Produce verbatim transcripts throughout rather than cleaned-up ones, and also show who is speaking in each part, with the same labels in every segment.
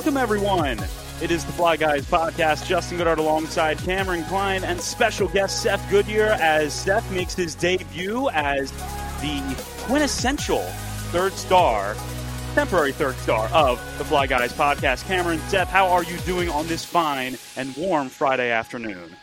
Speaker 1: Welcome, everyone. It is the Fly Guys podcast. Justin Goodard alongside Cameron Klein and special guest Seth Goodyear as Seth makes his debut as the quintessential third star, temporary third star of the Fly Guys podcast. Cameron, Seth, how are you doing on this fine and warm Friday afternoon?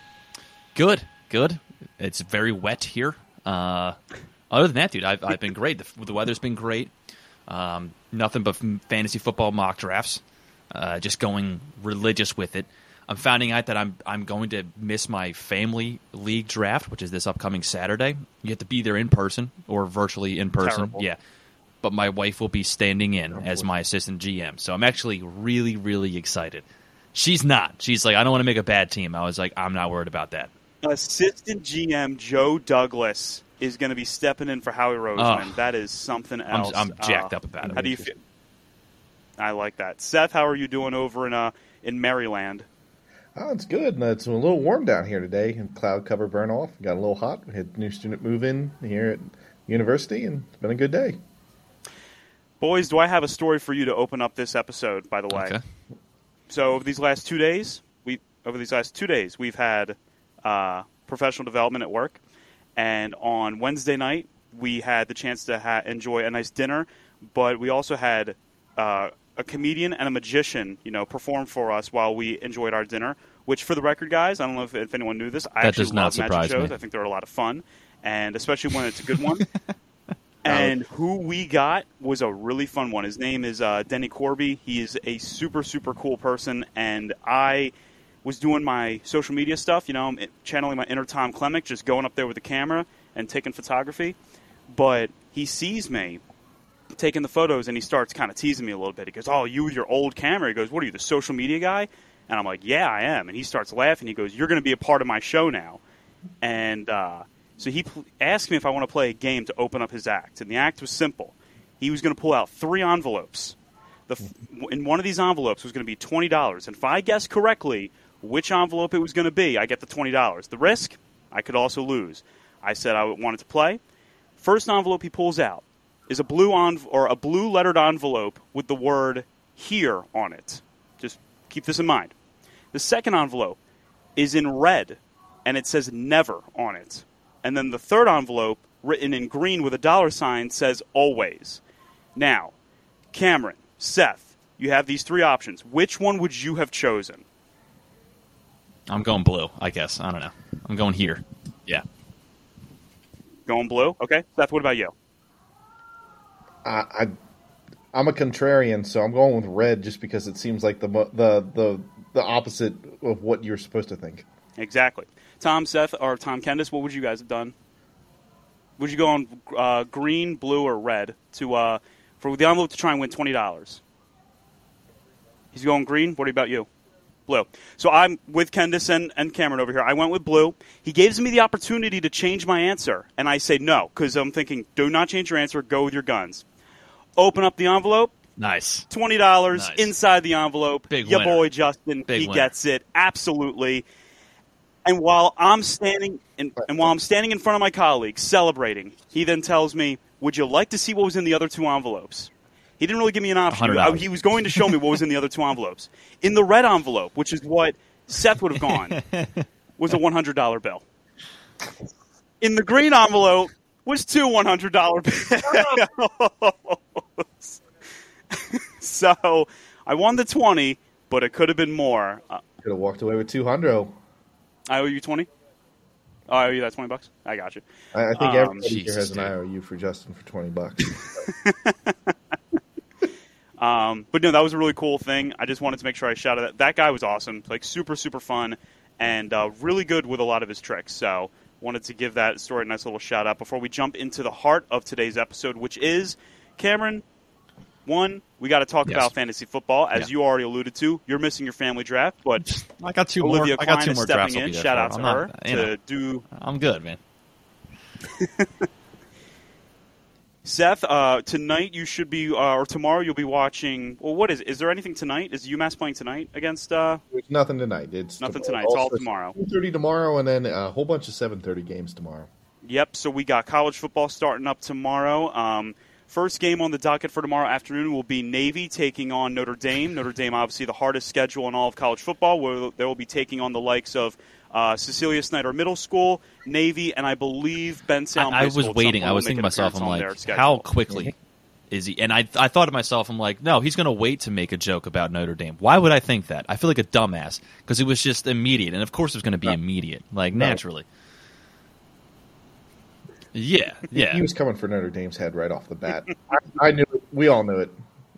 Speaker 2: Good, good. It's very wet here. Uh, other than that, dude, I've, I've been great. The, the weather's been great. Um, nothing but fantasy football mock drafts. Uh, just going religious with it. I'm finding out that I'm I'm going to miss my family league draft, which is this upcoming Saturday. You have to be there in person or virtually in person.
Speaker 1: Terrible.
Speaker 2: Yeah. But my wife will be standing in as my assistant G M. So I'm actually really, really excited. She's not. She's like, I don't want to make a bad team. I was like, I'm not worried about that.
Speaker 1: Assistant G M Joe Douglas is going to be stepping in for Howie Roseman.
Speaker 2: Oh,
Speaker 1: that is something else.
Speaker 2: I'm, I'm jacked
Speaker 1: uh,
Speaker 2: up about it.
Speaker 1: How do you feel? I like that. Seth, how are you doing over in uh, in Maryland?
Speaker 3: Oh, it's good. It's a little warm down here today. Cloud cover burn off. Got a little hot. We had new student move in here at university, and it's been a good day.
Speaker 1: Boys, do I have a story for you to open up this episode, by the way?
Speaker 2: Okay.
Speaker 1: So over these last two days, we over these last two days, we've had uh, professional development at work. And on Wednesday night, we had the chance to ha- enjoy a nice dinner, but we also had uh, a comedian and a magician, you know, perform for us while we enjoyed our dinner, which, for the record, guys, I don't know if, if anyone knew this, I
Speaker 2: That
Speaker 1: actually
Speaker 2: does not
Speaker 1: love magic
Speaker 2: surprise
Speaker 1: shows.
Speaker 2: me.
Speaker 1: I think they're a lot of fun, and especially when it's a good one. And who we got was a really fun one. His name is uh, Denny Corby. He is a super, super cool person, and I was doing my social media stuff, you know, I'm channeling my inner Tom Clemick, just going up there with the camera and taking photography. But he sees me taking the photos, and he starts kind of teasing me a little bit. He goes, oh, you with your old camera. He goes, what are you, the social media guy? And I'm like, yeah, I am. And he starts laughing. He goes, you're going to be a part of my show now. And uh, so he pl- asked me if I want to play a game to open up his act. And the act was simple. He was going to pull out three envelopes. The f- in one of these envelopes was going to be twenty dollars. And if I guessed correctly which envelope it was going to be, I get the twenty dollars. The risk, I could also lose. I said I wanted to play. First envelope he pulls out is a blue env- or a blue lettered envelope with the word "here" on it. Just keep this in mind. The second envelope is in red, and it says "never" on it. And then the third envelope, written in green with a dollar sign, says "always." Now, Cameron, Seth, you have these three options. Which one would you have chosen?
Speaker 2: I'm going blue, I guess. I don't know. I'm going here. Yeah.
Speaker 1: Going blue? Okay. Seth, what about you?
Speaker 3: I, I, I'm a contrarian, so I'm going with red just because it seems like the mo- the the the opposite of what you're supposed to think.
Speaker 1: Exactly. Tom, Seth, or Tom Kendis, what would you guys have done? Would you go on uh, green, blue, or red to uh, for the envelope to try and win twenty dollars? He's going green. What about you? Blue. So I'm with Kendis and, and Cameron over here. I went with blue. He gives me the opportunity to change my answer, and I say no because I'm thinking, do not change your answer. Go with your guns. Open up the envelope.
Speaker 2: Nice.
Speaker 1: twenty dollars
Speaker 2: Nice.
Speaker 1: inside the envelope.
Speaker 2: Big
Speaker 1: Your
Speaker 2: winner.
Speaker 1: boy Justin,
Speaker 2: Big
Speaker 1: he
Speaker 2: winner.
Speaker 1: gets it. Absolutely. And while I'm standing in, and while I'm standing in front of my colleagues celebrating, he then tells me, would you like to see what was in the other two envelopes? He didn't really give me an option.
Speaker 2: one hundred dollars.
Speaker 1: He was going to show me what was in the other two envelopes. In the red envelope, which is what Seth would have gone, was a one hundred dollar bill. In the green envelope was two one hundred dollar bills. So I won the twenty, but it could have been more. Uh,
Speaker 3: Could have walked away with two hundred.
Speaker 1: I owe you twenty? Oh, I owe you that twenty bucks? I got you.
Speaker 3: I, I think
Speaker 1: Um,
Speaker 3: everybody here
Speaker 2: Jesus,
Speaker 3: has an
Speaker 2: dude.
Speaker 3: I O U for Justin for twenty bucks.
Speaker 1: Um, but no, that was a really cool thing. I just wanted to make sure I shouted that. That guy was awesome. Like, super, super fun and uh, really good with a lot of his tricks. So wanted to give that story a nice little shout out before we jump into the heart of today's episode, which is, Cameron, one, we got to talk
Speaker 2: Yes.
Speaker 1: about fantasy football. As
Speaker 2: Yeah.
Speaker 1: you already alluded to, you're missing your family draft, but
Speaker 2: I got two
Speaker 1: Olivia
Speaker 2: more. I got
Speaker 1: Klein
Speaker 2: two
Speaker 1: is
Speaker 2: more
Speaker 1: stepping
Speaker 2: drafts. I'll
Speaker 1: in.
Speaker 2: be there
Speaker 1: Shout
Speaker 2: for.
Speaker 1: out to
Speaker 2: I'm
Speaker 1: her
Speaker 2: not, you
Speaker 1: to
Speaker 2: know,
Speaker 1: do.
Speaker 2: I'm good, man.
Speaker 1: Seth, uh, tonight you should be, uh, or tomorrow you'll be watching. Well, what is? Is there anything tonight? Is UMass playing tonight against? Uh,
Speaker 3: There's nothing tonight. It's
Speaker 1: Nothing
Speaker 3: tomorrow.
Speaker 1: tonight. It's all
Speaker 3: Also,
Speaker 1: tomorrow.
Speaker 3: two thirty tomorrow, and then a whole bunch of seven thirty games tomorrow.
Speaker 1: Yep. So we got college football starting up tomorrow. Um, First game on the docket for tomorrow afternoon will be Navy taking on Notre Dame. Notre Dame, obviously the hardest schedule in all of college football, where they will be taking on the likes of uh, Cecilia Snyder Middle School, Navy, and I believe Bensalem
Speaker 2: I, I
Speaker 1: High
Speaker 2: was
Speaker 1: School at
Speaker 2: waiting.
Speaker 1: some point
Speaker 2: I was
Speaker 1: will
Speaker 2: thinking to
Speaker 1: make an
Speaker 2: myself,
Speaker 1: appearance
Speaker 2: I'm
Speaker 1: on their
Speaker 2: like,
Speaker 1: schedule.
Speaker 2: how quickly is he? And I, I thought to myself, I'm like, no, he's going to wait to make a joke about Notre Dame. Why would I think that? I feel like a dumbass because it was just immediate, and of course it was going to be
Speaker 3: No.
Speaker 2: immediate, like
Speaker 3: No.
Speaker 2: naturally. Yeah, yeah.
Speaker 3: He was coming for Notre Dame's head right off the bat. I, I knew it. We all knew it.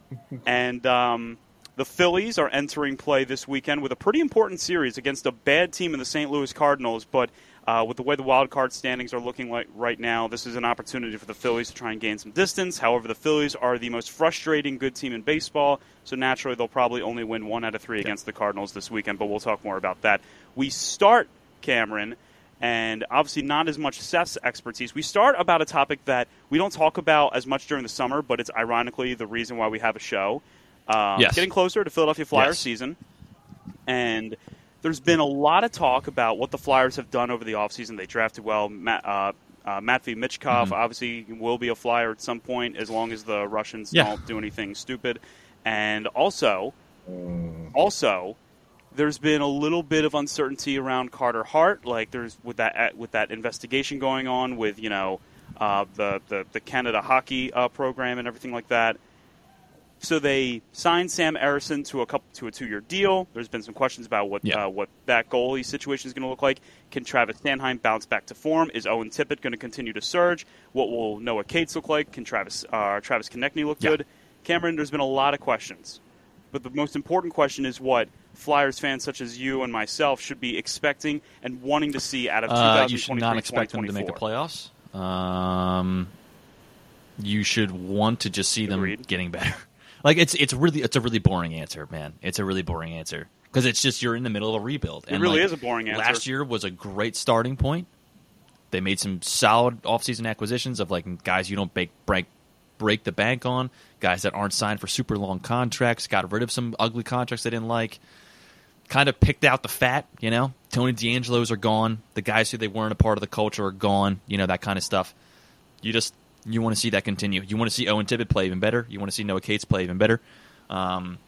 Speaker 1: And um, the Phillies are entering play this weekend with a pretty important series against a bad team in the Saint Louis Cardinals. But uh, with the way the wild card standings are looking like right now, this is an opportunity for the Phillies to try and gain some distance. However, the Phillies are the most frustrating good team in baseball, so naturally they'll probably only win one out of three against the Cardinals this weekend. But we'll talk more about that. We start, Cameron, and obviously not as much Seth's expertise. We start about a topic that we don't talk about as much during the summer, but it's ironically the reason why we have a show. Um,
Speaker 2: Yes.
Speaker 1: Getting closer to Philadelphia Flyers
Speaker 2: Yes.
Speaker 1: season, and there's been a lot of talk about what the Flyers have done over the offseason. They drafted well. Matt, uh, uh, Matvey Michkov
Speaker 2: Mm-hmm.
Speaker 1: obviously will be a Flyer at some point as long as the Russians
Speaker 2: Yeah.
Speaker 1: don't do anything stupid. And also, also, there's been a little bit of uncertainty around Carter Hart, like there's with that with that investigation going on with you know uh, the, the the Canada hockey uh, program and everything like that. So they signed Sam Erison to a couple to a two-year deal. There's been some questions about what
Speaker 2: Yeah.
Speaker 1: uh, what that goalie situation is going to look like. Can Travis Sanheim bounce back to form? Is Owen Tippett going to continue to surge? What will Noah Cates look like? Can Travis uh, Travis Konechny look
Speaker 2: Yeah.
Speaker 1: good? Cameron, there's been a lot of questions, but the most important question is what Flyers fans such as you and myself should be expecting and wanting to see out of
Speaker 2: Uh, you
Speaker 1: twenty twenty-three
Speaker 2: should not expect them to make the playoffs. Um, you should want to just see them
Speaker 1: Agreed.
Speaker 2: getting better. Like it's it's really it's a really boring answer, man. It's a really boring answer because it's just you're in the middle of a rebuild.
Speaker 1: It
Speaker 2: And
Speaker 1: really
Speaker 2: like,
Speaker 1: is a boring answer.
Speaker 2: Last year was a great starting point. They made some solid offseason acquisitions of like guys you don't break break break the bank on, guys that aren't signed for super long contracts. Got rid of some ugly contracts they didn't like. Kind of picked out the fat, you know. Tony DeAngelo's are gone. The guys who they weren't a part of the culture are gone. You know, that kind of stuff. You just you want to see that continue. You want to see Owen Tippett play even better. You want to see Noah Cates play even better. Um,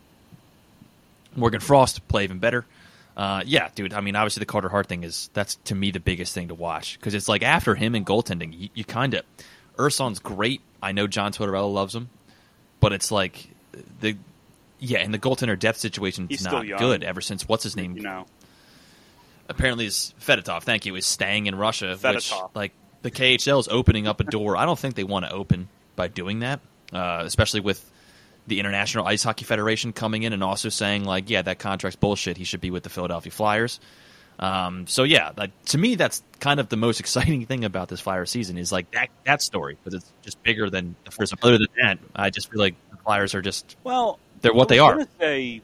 Speaker 2: Morgan Frost play even better. Uh, yeah, dude. I mean, obviously the Carter Hart thing is that's to me the biggest thing to watch because it's like after him in goaltending, you, you kind of Urson's great. I know John Tortorella loves him, but it's like the yeah, and the goaltender depth situation
Speaker 1: He's
Speaker 2: is
Speaker 1: still
Speaker 2: not
Speaker 1: young.
Speaker 2: good ever since what's his name
Speaker 1: You know,
Speaker 2: apparently is Fedotov. Thank you. Is staying in Russia, which
Speaker 1: Fedotov.
Speaker 2: like the K H L is opening up a door. I don't think they want to open by doing that, uh, especially with the International Ice Hockey Federation coming in and also saying like, yeah, that contract's bullshit. He should be with the Philadelphia Flyers. Um, so yeah, like, to me, that's kind of the most exciting thing about this Flyer season is like that that story because it's just bigger than the first. Other than that, I just feel like the Flyers are just
Speaker 1: well,
Speaker 2: they're what
Speaker 1: I
Speaker 2: they
Speaker 1: was
Speaker 2: are.
Speaker 1: gonna say,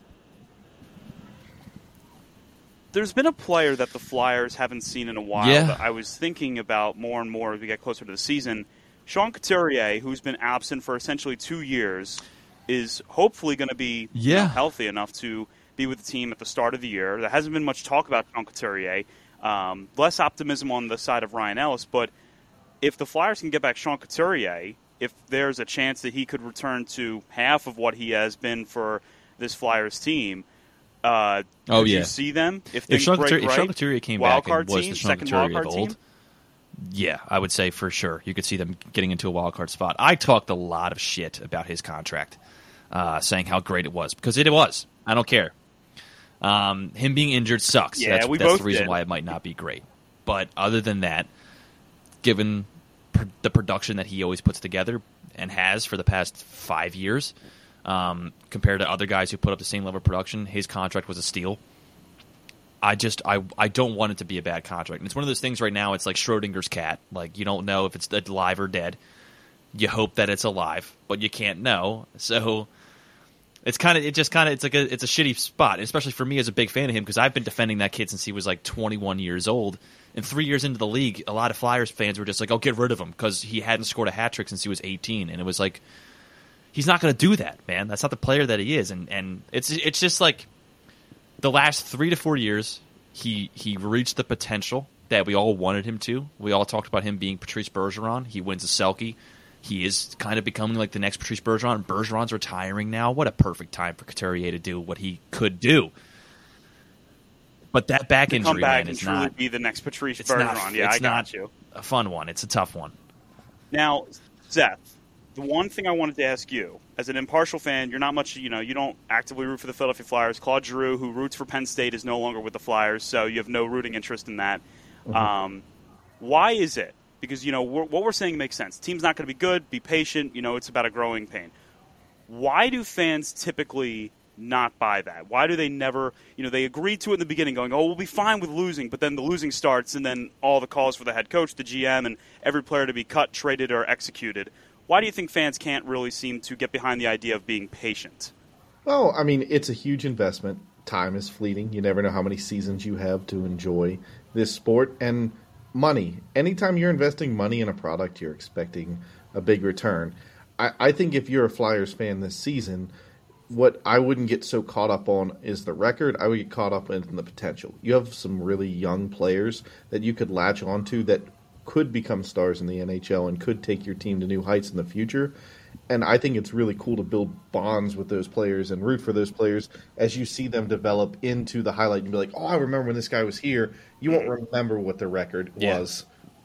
Speaker 1: there's been a player that the Flyers haven't seen in a while
Speaker 2: Yeah.
Speaker 1: that I was thinking about more and more as we get closer to the season. Sean Couturier, who's been absent for essentially two years, is hopefully going to be you know,
Speaker 2: Yeah.
Speaker 1: healthy enough to be with the team at the start of the year. There hasn't been much talk about Sean Couturier. Um, less optimism on the side of Ryan Ellis, but if the Flyers can get back Sean Couturier, if there's a chance that he could return to half of what he has been for this Flyers team, uh,
Speaker 2: Oh,
Speaker 1: could
Speaker 2: yeah.
Speaker 1: you see them if
Speaker 2: If
Speaker 1: things
Speaker 2: Sean,
Speaker 1: break
Speaker 2: Couturier, if
Speaker 1: right?
Speaker 2: Sean Couturier came
Speaker 1: Wild
Speaker 2: back and
Speaker 1: card
Speaker 2: was
Speaker 1: team,
Speaker 2: the Sean
Speaker 1: second
Speaker 2: Couturier
Speaker 1: wild
Speaker 2: of
Speaker 1: card
Speaker 2: old,
Speaker 1: team?
Speaker 2: yeah, I would say for sure you could see them getting into a wild card spot. I talked a lot of shit about his contract, uh, saying how great it was because it was. I don't care. Um, him being injured sucks.
Speaker 1: Yeah,
Speaker 2: that's
Speaker 1: we
Speaker 2: that's
Speaker 1: both
Speaker 2: the reason
Speaker 1: did.
Speaker 2: why it might not be great. But other than that, given pr- the production that he always puts together and has for the past five years, um, compared to other guys who put up the same level of production, his contract was a steal. I just I I don't want it to be a bad contract. And it's one of those things right now. It's like Schrodinger's cat. Like you don't know if it's alive or dead. You hope that it's alive, but you can't know. So it's kind of it just kind of it's like a it's a shitty spot, especially for me as a big fan of him because I've been defending that kid since he was like twenty-one years old. And three years into the league, a lot of Flyers fans were just like, "Oh, get rid of him," because he hadn't scored a hat trick since he was eighteen, and it was like, he's not going to do that, man. That's not the player that he is, and and it's it's just like. The last three to four years, he he reached the potential that we all wanted him to. We all talked about him being Patrice Bergeron. He wins a Selke. he is kind of becoming like the next Patrice Bergeron. Bergeron's retiring now. What a perfect time for Couturier to do what he could do. But that back
Speaker 1: to
Speaker 2: injury,
Speaker 1: come back
Speaker 2: man,
Speaker 1: and
Speaker 2: is
Speaker 1: truly
Speaker 2: not.
Speaker 1: be the next Patrice
Speaker 2: It's
Speaker 1: Bergeron.
Speaker 2: not.
Speaker 1: Yeah,
Speaker 2: it's
Speaker 1: I got
Speaker 2: not
Speaker 1: you.
Speaker 2: a fun one. It's a tough one.
Speaker 1: Now, Seth, the one thing I wanted to ask you, as an impartial fan, you're not much, you know, you don't actively root for the Philadelphia Flyers. Claude Giroux, who roots for Penn State, is no longer with the Flyers, so you have no rooting interest in that. Mm-hmm. Um, why is it? Because, you know, we're, what we're saying makes sense. Team's not going to be good. Be patient. You know, it's about a growing pain. Why do fans typically not buy that? Why do they never, you know, they agree to it in the beginning going, oh, we'll be fine with losing, but then the losing starts and then all the calls for the head coach, the G M, and every player to be cut, traded, or executed. Why do you think fans can't really seem to get behind the idea of being patient?
Speaker 3: Well, I mean, it's a huge investment. Time is fleeting. You never know how many seasons you have to enjoy this sport. And money. Anytime you're investing money in a product, you're expecting a big return. I, I think if you're a Flyers fan this season, what I wouldn't get so caught up on is the record. I would get caught up in the potential. You have some really young players that you could latch onto that could become stars in the N H L and could take your team to new heights in the future. And I think it's really cool to build bonds with those players and root for those players as you see them develop into the highlight and be like, oh, I remember when this guy was here. You won't remember what the record
Speaker 2: Yeah.
Speaker 3: was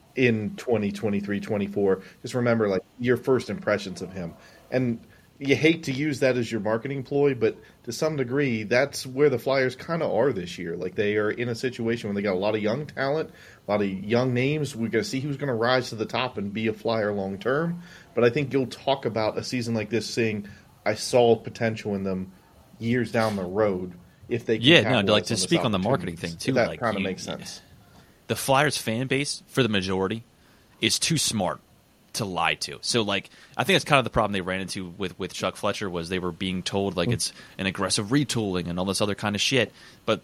Speaker 3: in twenty twenty-three, twenty-four. Just remember like your first impressions of him. And you hate to use that as your marketing ploy, but to some degree, that's where the Flyers kind of are this year. Like they are in a situation where they got a lot of young talent, a lot of young names. We're going to see who's going to rise to the top and be a Flyer long term. But I think you'll talk about a season like this saying, I saw potential in them years down the road if they can
Speaker 2: Yeah, no,
Speaker 3: capitalize
Speaker 2: like to
Speaker 3: on this
Speaker 2: speak on the marketing
Speaker 3: opportunity.
Speaker 2: thing too.
Speaker 3: That
Speaker 2: like
Speaker 3: kind of
Speaker 2: you-
Speaker 3: makes sense.
Speaker 2: The Flyers fan base, for the majority, is too smart to lie to. So, like, I think that's kind of the problem they ran into with, with Chuck Fletcher was they were being told, like, it's an aggressive retooling and all this other kind of shit. But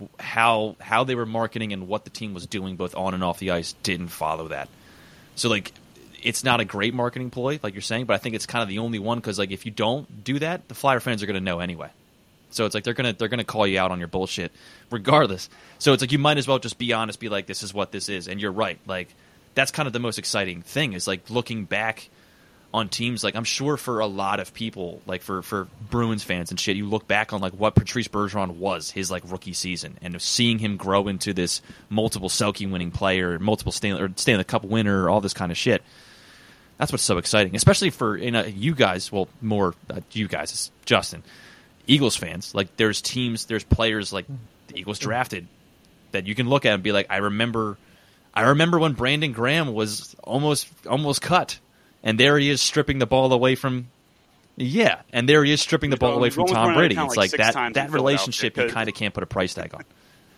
Speaker 2: how how they were marketing and what the team was doing both on and off the ice didn't follow that. So, like, it's not a great marketing ploy, like you're saying, but I think it's kind of the only one because, like, if you don't do that, the Flyer fans are going to know anyway. So it's like they're gonna they're gonna call you out on your bullshit, regardless. So it's like you might as well just be honest, be like, this is what this is, and you're right. Like that's kind of the most exciting thing is like looking back on teams. Like I'm sure for a lot of people, like for, for Bruins fans and shit, you look back on like what Patrice Bergeron was his like rookie season, and seeing him grow into this multiple Selke winning player, multiple Stanley or Stanley Cup winner, all this kind of shit. That's what's so exciting, especially for you know you guys. Well, more uh, you guys, it's Justin. Eagles fans, like there's teams, there's players like the Eagles drafted that you can look at and be like, I remember, I remember when Brandon Graham was almost almost cut, and there he is stripping the ball away from, yeah, and there he is stripping the ball away from Tom Brady. It's like that that relationship you kind of can't put a price tag on.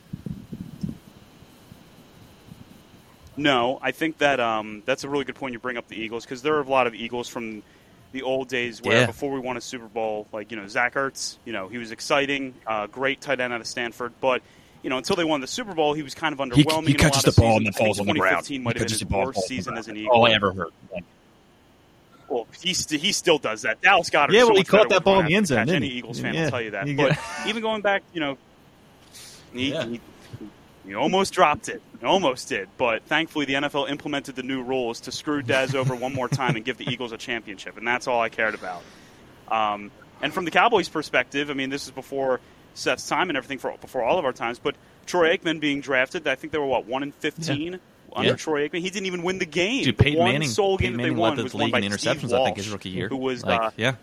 Speaker 1: No, I think that um, that's a really good point you bring up the Eagles because there are a lot of Eagles from the old days where
Speaker 2: Yeah.
Speaker 1: before we won a Super Bowl, like, you know, Zach Ertz, you know, he was exciting, uh, great tight end out of Stanford, but, you know, until they won the Super Bowl, he was kind of
Speaker 2: He,
Speaker 1: underwhelming.
Speaker 2: he
Speaker 1: in a
Speaker 2: catches
Speaker 1: lot
Speaker 2: the
Speaker 1: of
Speaker 2: ball and then
Speaker 1: seasons. I
Speaker 2: falls on
Speaker 1: think
Speaker 2: the ground.
Speaker 1: twenty fifteen might
Speaker 2: He
Speaker 1: have been
Speaker 2: catches
Speaker 1: his
Speaker 2: the ball and
Speaker 1: worst
Speaker 2: falls on the
Speaker 1: season
Speaker 2: ground.
Speaker 1: as an Eagle.
Speaker 2: All I ever heard.
Speaker 1: Well, he, st- he still does that. Dallas Goddard.
Speaker 2: Yeah,
Speaker 1: so
Speaker 2: well, he
Speaker 1: much
Speaker 2: caught
Speaker 1: better
Speaker 2: that
Speaker 1: with
Speaker 2: ball
Speaker 1: one
Speaker 2: in the end zone,
Speaker 1: catch.
Speaker 2: didn't
Speaker 1: Any
Speaker 2: he?
Speaker 1: Eagles fan
Speaker 2: Yeah,
Speaker 1: will tell you that.
Speaker 2: you
Speaker 1: But
Speaker 2: got-
Speaker 1: even going back, you know, he,
Speaker 2: Yeah.
Speaker 1: he, he almost dropped it. He almost did. But thankfully, the N F L implemented the new rules to screw Dez over one more time and give the Eagles a championship, and that's all I cared about. Um, and from the Cowboys' perspective, I mean, this is before Seth's time and everything, for before all of our times. But Troy Aikman being drafted, I think they were what one and fifteen
Speaker 2: Yeah.
Speaker 1: under
Speaker 2: Yeah.
Speaker 1: Troy Aikman. He didn't even win the game.
Speaker 2: Dude,
Speaker 1: the
Speaker 2: Peyton
Speaker 1: one
Speaker 2: Manning,
Speaker 1: sole
Speaker 2: Peyton
Speaker 1: game that
Speaker 2: Manning
Speaker 1: they won
Speaker 2: led
Speaker 1: was
Speaker 2: the
Speaker 1: won
Speaker 2: league
Speaker 1: by
Speaker 2: in
Speaker 1: Steve
Speaker 2: interceptions. I think
Speaker 1: Walsh,
Speaker 2: his rookie year.
Speaker 1: who was
Speaker 2: like,
Speaker 1: uh,
Speaker 2: yeah.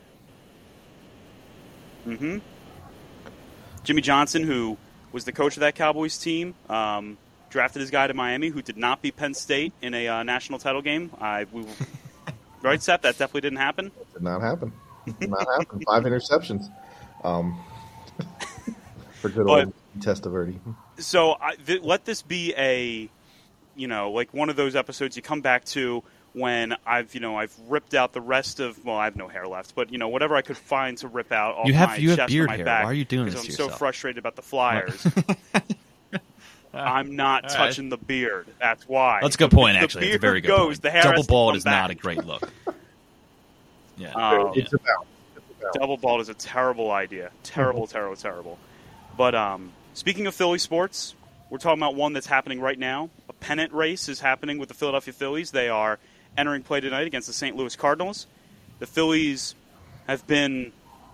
Speaker 1: hmm Jimmy Johnson, who was the coach of that Cowboys team, um, drafted his guy to Miami, who did not beat Penn State in a uh, national title game. I, we, right, Seth? That definitely didn't happen.
Speaker 3: Did not happen. Did not happen. Five interceptions. Um, for good
Speaker 1: But-
Speaker 3: old Testaverde.
Speaker 1: So I, th- let this be a, you know, like one of those episodes you come back to when I've, you know, I've ripped out the rest of, well, I have no hair left, but, you know, whatever I could find to rip out off
Speaker 2: You have-
Speaker 1: my
Speaker 2: you have
Speaker 1: chest
Speaker 2: beard
Speaker 1: or my
Speaker 2: hair.
Speaker 1: back.
Speaker 2: Why are you doing
Speaker 1: because
Speaker 2: this
Speaker 1: I'm
Speaker 2: to
Speaker 1: so
Speaker 2: yourself?
Speaker 1: frustrated about the Flyers. I'm not
Speaker 2: All right.
Speaker 1: touching the beard. That's why.
Speaker 2: That's a good
Speaker 1: The-
Speaker 2: point,
Speaker 1: the
Speaker 2: actually. It's a
Speaker 1: beard
Speaker 2: very good
Speaker 1: goes,
Speaker 2: point.
Speaker 1: The hair
Speaker 2: Double
Speaker 1: has to
Speaker 2: bald
Speaker 1: come
Speaker 2: is
Speaker 1: back.
Speaker 2: not a great look. Yeah.
Speaker 1: Um,
Speaker 3: It's about. It's about.
Speaker 1: Double bald is a terrible idea. Terrible, terrible, terrible. But um, speaking of Philly sports, we're talking about one that's happening right now. A pennant race is happening with the Philadelphia Phillies. They are entering play tonight against the Saint Louis Cardinals. The Phillies have been,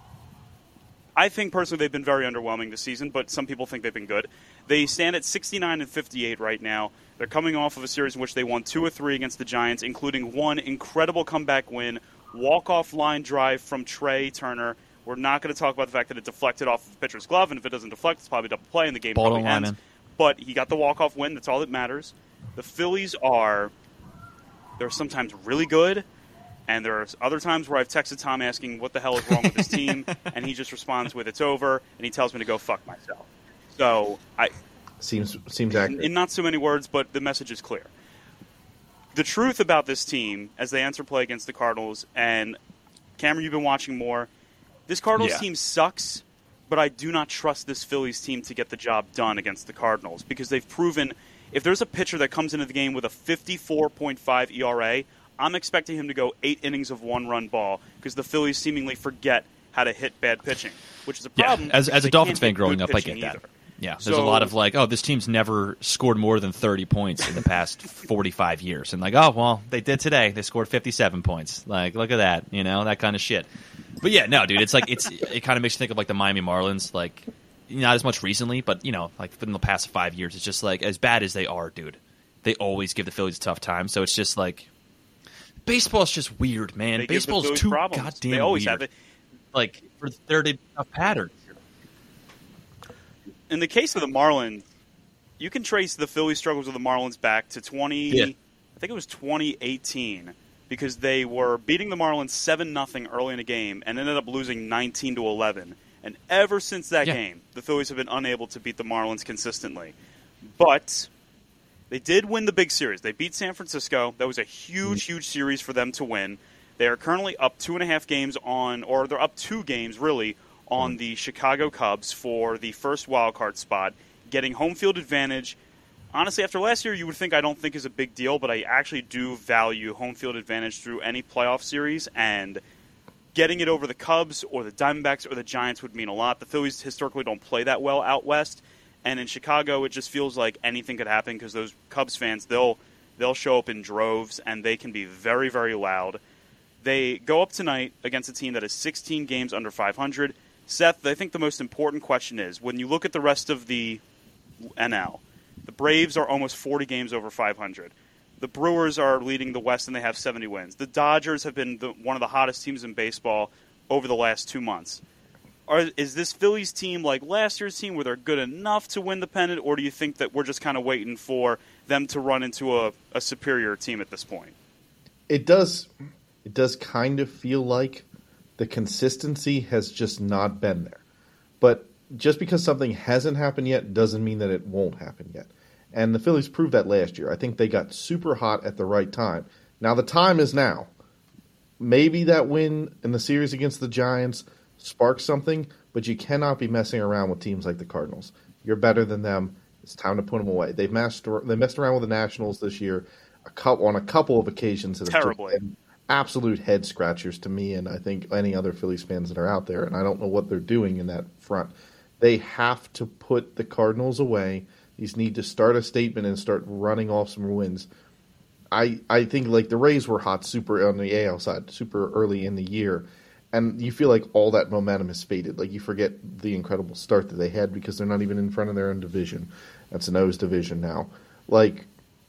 Speaker 1: I think personally they've been very underwhelming this season, but some people think they've been good. They stand at sixty-nine and fifty-eight right now. They're coming off of a series in which they won two or three against the Giants, including one incredible comeback win, walk-off line drive from Trey Turner. We're not going to talk about the fact that it deflected off the pitcher's glove, and if it doesn't deflect, it's probably double play, and the game
Speaker 2: Ball
Speaker 1: probably
Speaker 2: line,
Speaker 1: ends.
Speaker 2: man.
Speaker 1: But he got the walk-off win. That's all that matters. The Phillies are, they're sometimes really good, and there are other times where I've texted Tom asking what the hell is wrong with his team, and he just responds with it's over, and he tells me to go fuck myself. So I
Speaker 3: Seems seems accurate.
Speaker 1: in not so many words, but the message is clear. The truth about this team, as they enter play against the Cardinals, and Cameron, you've been watching more, this Cardinals
Speaker 2: Yeah.
Speaker 1: team sucks, but I do not trust this Phillies team to get the job done against the Cardinals because they've proven if there's a pitcher that comes into the game with a fifty-four point five E R A, I'm expecting him to go eight innings of one-run ball because the Phillies seemingly forget how to hit bad pitching, which is a problem.
Speaker 2: Yeah, as,
Speaker 1: because
Speaker 2: as a
Speaker 1: they
Speaker 2: Dolphins
Speaker 1: can't
Speaker 2: fan
Speaker 1: hit
Speaker 2: growing
Speaker 1: good
Speaker 2: up, I
Speaker 1: pitching
Speaker 2: get that.
Speaker 1: either.
Speaker 2: Yeah, there's
Speaker 1: So-
Speaker 2: a lot of like, oh, this team's never scored more than thirty points in the past forty-five years. And like, oh, well, they did today. They scored fifty-seven points. Like, look at that, you know, that kind of shit. But yeah, no, dude, it's like, it's it kind of makes you think of like the Miami Marlins, like, not as much recently, but, you know, like in the past five years, it's just like, as bad as they are, dude, they always give the Phillies a tough time. So it's just like, baseball's just weird, man.
Speaker 1: They give the
Speaker 2: Baseball's
Speaker 1: Phillies
Speaker 2: too
Speaker 1: problems.
Speaker 2: goddamn
Speaker 1: They always
Speaker 2: weird.
Speaker 1: have it.
Speaker 2: Like, for there to be a pattern.
Speaker 1: In the case of the Marlins, you can trace the Phillies' struggles with the Marlins back to twenty.
Speaker 2: Yeah.
Speaker 1: I think it was twenty eighteen because they were beating the Marlins seven nothing early in the game and ended up losing nineteen to eleven. And ever since that
Speaker 2: Yeah.
Speaker 1: game, the Phillies have been unable to beat the Marlins consistently. But they did win the big series. They beat San Francisco. That was a huge, huge series for them to win. They are currently up two and a half games on, or they're up two games really, on the Chicago Cubs for the first wild card spot, getting home field advantage. Honestly, after last year, you would think I don't think is a big deal, but I actually do value home field advantage through any playoff series, and getting it over the Cubs or the Diamondbacks or the Giants would mean a lot. The Phillies historically don't play that well out west, and in Chicago, it just feels like anything could happen because those Cubs fans, they'll they'll show up in droves, and they can be very, very loud. They go up tonight against a team that is sixteen games under five hundred. Seth, I think the most important question is, when you look at the rest of the N L, the Braves are almost forty games over five hundred. The Brewers are leading the West, and they have seventy wins. The Dodgers have been the, one of the hottest teams in baseball over the last two months. Are, is this Phillies team like last year's team where they're good enough to win the pennant, or do you think that we're just kind of waiting for them to run into a, a superior team at this point?
Speaker 3: It does. It does kind of feel like the consistency has just not been there. But just because something hasn't happened yet doesn't mean that it won't happen yet. And the Phillies proved that last year. I think they got super hot at the right time. Now the time is now. Maybe that win in the series against the Giants sparks something, but you cannot be messing around with teams like the Cardinals. You're better than them. It's time to put them away. They've messed, they messed around with the Nationals this year a couple, on a couple of occasions. That have
Speaker 1: Terribly.
Speaker 3: just been absolute head scratchers to me, and I think any other Phillies fans that are out there, and I don't know what they're doing in that front. They have to put the Cardinals away. These need to start a statement and start running off some wins. I I think like the Rays were hot super on the A L side, super early in the year, and you feel like all that momentum has faded. Like you forget the incredible start that they had because they're not even in front of their own division. That's an O's division now. Like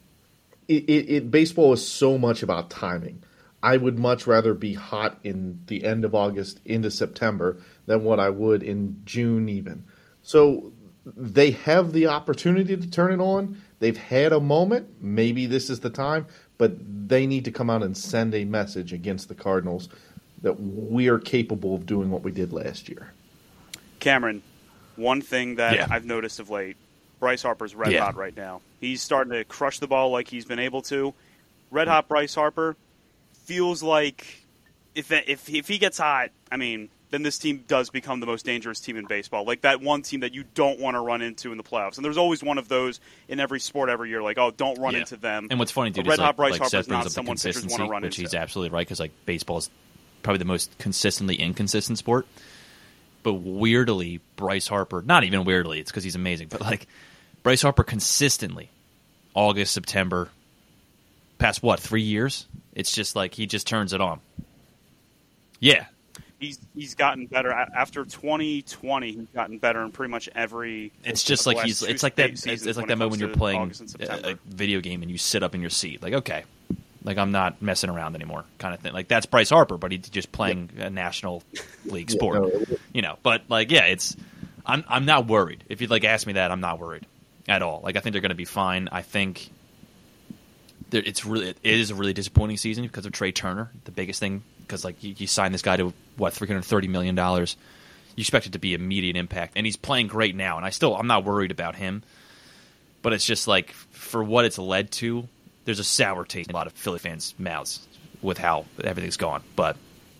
Speaker 3: it, it, it baseball is so much about timing. I would much rather be hot in the end of August into September than what I would in June even. So they have the opportunity to turn it on. They've had a moment. Maybe this is the time, but they need to come out and send a message against the Cardinals that we are capable of doing what we did last year.
Speaker 1: Cameron, one thing that
Speaker 2: Yeah.
Speaker 1: I've noticed of late, Bryce Harper's red
Speaker 2: Yeah.
Speaker 1: hot right now. He's starting to crush the ball like he's been able to. Red hot Bryce Harper feels like if if if he gets hot, I mean, then this team does become the most dangerous team in baseball. Like that one team that you don't want to run into in the playoffs. And there's always one of those in every sport every year. Like, oh, don't run
Speaker 2: Yeah.
Speaker 1: into them.
Speaker 2: And what's funny, dude,
Speaker 1: Red
Speaker 2: is
Speaker 1: hot
Speaker 2: like,
Speaker 1: Bryce
Speaker 2: like
Speaker 1: Harper's
Speaker 2: Seth brings
Speaker 1: not
Speaker 2: up the
Speaker 1: someone pitchers
Speaker 2: consistency,
Speaker 1: want to run
Speaker 2: which
Speaker 1: into.
Speaker 2: he's absolutely right, because like baseball is probably the most consistently inconsistent sport. But weirdly, Bryce Harper, not even weirdly, it's because he's amazing, but like Bryce Harper consistently, August, September, past what, three years? It's just like he just turns it on. Yeah.
Speaker 1: He's he's gotten better after twenty twenty. He's gotten better in pretty much every.
Speaker 2: It's just like he's. It's like that. It's, it's like that moment when you're playing a, a video game and you sit up in your seat. Like, okay, like I'm not messing around anymore, kind of thing. Like that's Bryce Harper, but he's just playing yeah. a National League sport, yeah, no, you know. But like, yeah, it's. I'm I'm not worried. If you'd like ask me that, I'm not worried at all. Like I think they're going to be fine. I think. It's really it is a really disappointing season because of Trey Turner. The biggest thing, because like you, you signed this guy to what three hundred thirty million dollars, you expect it to be immediate impact, and he's playing great now. And I still I'm not worried about him, but it's just like for what it's led to, there's a sour taste in a lot of Philly fans' mouths with how everything's gone. But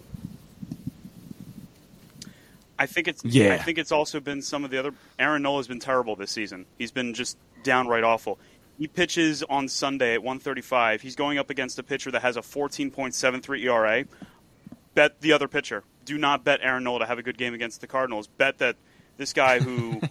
Speaker 1: I think it's
Speaker 2: yeah.
Speaker 1: I think it's also been some of the other. Aaron Nola has been terrible this season. He's been just downright awful. He pitches on Sunday at one thirty-five. He's going up against a pitcher that has a fourteen point seven three E R A. Bet the other pitcher. Do not bet Aaron Nola to have a good game against the Cardinals. Bet that this guy who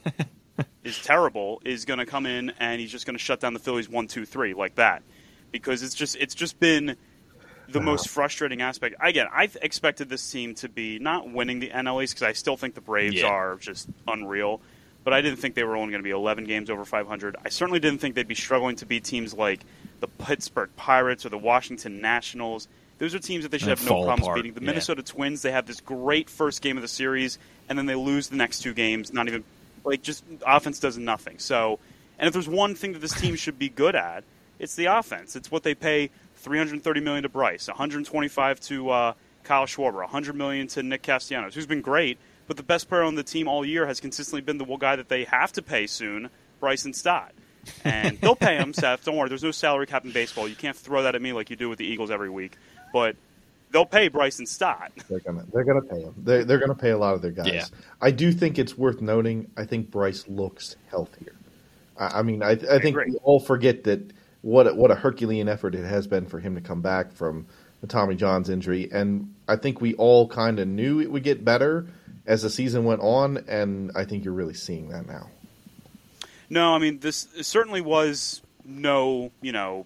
Speaker 1: is terrible is going to come in and he's just going to shut down the Phillies one two three like that. Because it's just it's just been the most frustrating aspect. Again, I expected this team to be not winning the N L East because I still think the Braves
Speaker 2: yeah.
Speaker 1: are just unreal. But I didn't think they were only going to be eleven games over five hundred. I certainly didn't think they'd be struggling to beat teams like the Pittsburgh Pirates or the Washington Nationals. Those are teams that they should
Speaker 2: and
Speaker 1: have no problems
Speaker 2: apart.
Speaker 1: beating. The
Speaker 2: yeah.
Speaker 1: Minnesota Twins, they have this great first game of the series, and then they lose the next two games. Not even like just offense does nothing. So, and if there's one thing that this team should be good at, it's the offense. It's what they pay three hundred thirty million dollars to Bryce, one hundred twenty-five to uh, Kyle Schwarber, one hundred million dollars to Nick Castellanos, who's been great. But the best player on the team all year has consistently been the guy that they have to pay soon, Bryson Stott. And they'll pay him, Seth. Don't worry, there's no salary cap in baseball. You can't throw that at me like you do with the Eagles every week. But they'll pay Bryson Stott.
Speaker 3: They're gonna they're gonna pay him. They're they're gonna pay a lot of their guys.
Speaker 2: Yeah.
Speaker 3: I do think it's worth noting. I think Bryce looks healthier. I, I mean, I I think
Speaker 1: I
Speaker 3: we all forget that what a, what a Herculean effort it has been for him to come back from the Tommy John's injury, and I think we all kind of knew it would get better as the season went on, and I think you're really seeing that now.
Speaker 1: No, I mean, this certainly was no, you know,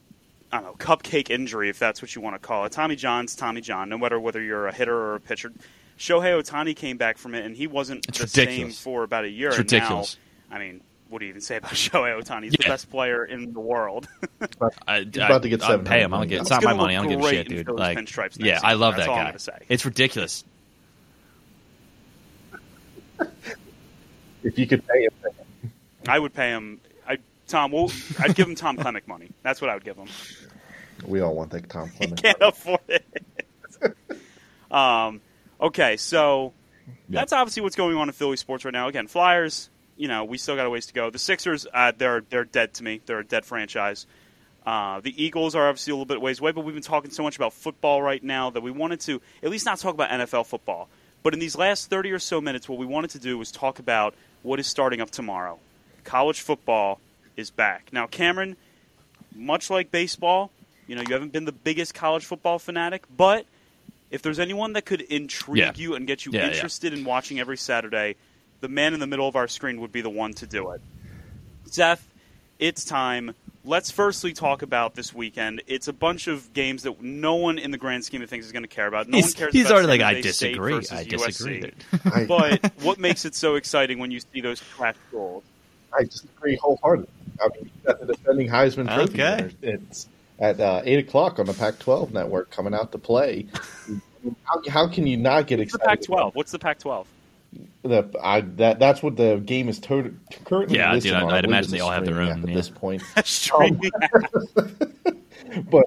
Speaker 1: I don't know, cupcake injury, if that's what you want to call it. Tommy John's Tommy John, no matter whether you're a hitter or a pitcher. Shohei Ohtani came back from it, and he wasn't
Speaker 2: it's
Speaker 1: the
Speaker 2: ridiculous.
Speaker 1: same for about a year.
Speaker 2: It's
Speaker 1: and
Speaker 2: ridiculous.
Speaker 1: Now, I mean, what do you even say about Shohei Ohtani? He's
Speaker 2: yeah.
Speaker 1: the best player in the world.
Speaker 2: I,
Speaker 3: He's about to get
Speaker 2: I'll pay him. I don't get, it's not my money. I don't give a shit, dude. Like, yeah, I love that guy. It's ridiculous.
Speaker 3: If you could pay him,
Speaker 1: I would pay him. I Tom. Well, I'd give him Tom Clemic money. That's what I would give him.
Speaker 3: We all want that Tom
Speaker 1: He
Speaker 3: Clemic.
Speaker 1: can't afford it. um. Okay, so
Speaker 3: Yeah.
Speaker 1: that's obviously what's going on in Philly sports right now. Again, Flyers. You know, we still got a ways to go. The Sixers, uh, they're they're dead to me. They're a dead franchise. Uh, the Eagles are obviously a little bit ways away, but we've been talking so much about football right now that we wanted to at least not talk about N F L football. But in these last thirty or so minutes, what we wanted to do was talk about what is starting up tomorrow. College football is back. Now, Cameron, much like baseball, you know, you haven't been the biggest college football fanatic, but if there's anyone that could intrigue
Speaker 2: Yeah.
Speaker 1: you and get you
Speaker 2: Yeah,
Speaker 1: interested in watching every Saturday, the man in the middle of our screen would be the one to do it. Seth, it's time. Let's firstly talk about this weekend. It's a bunch of games that no one in the grand scheme of things is going to care about. No
Speaker 2: he's,
Speaker 1: one cares
Speaker 2: he's
Speaker 1: about
Speaker 2: already
Speaker 1: San
Speaker 2: like, I
Speaker 1: Jose
Speaker 2: disagree.
Speaker 1: State
Speaker 2: I
Speaker 1: versus
Speaker 2: disagree.
Speaker 1: U S C.
Speaker 3: I,
Speaker 1: But what makes it so exciting when you see those trash goals?
Speaker 3: I disagree wholeheartedly. I mean, you got the defending Heisman Trophy
Speaker 2: Okay.
Speaker 3: winner. It's at uh, eight o'clock on the Pac twelve network coming out to play. How, how can you not get
Speaker 1: What's the
Speaker 3: excited?
Speaker 1: Pac twelve? What's the Pac twelve?
Speaker 3: The, I, that, that's what the game is to, currently
Speaker 2: Yeah,
Speaker 3: listed
Speaker 2: dude,
Speaker 3: on.
Speaker 2: I'd
Speaker 3: I believe
Speaker 2: imagine
Speaker 3: it's
Speaker 2: they
Speaker 3: a
Speaker 2: all have their
Speaker 3: streaming
Speaker 2: own,
Speaker 3: app at
Speaker 2: yeah.
Speaker 3: this point.
Speaker 1: Streaming.
Speaker 3: but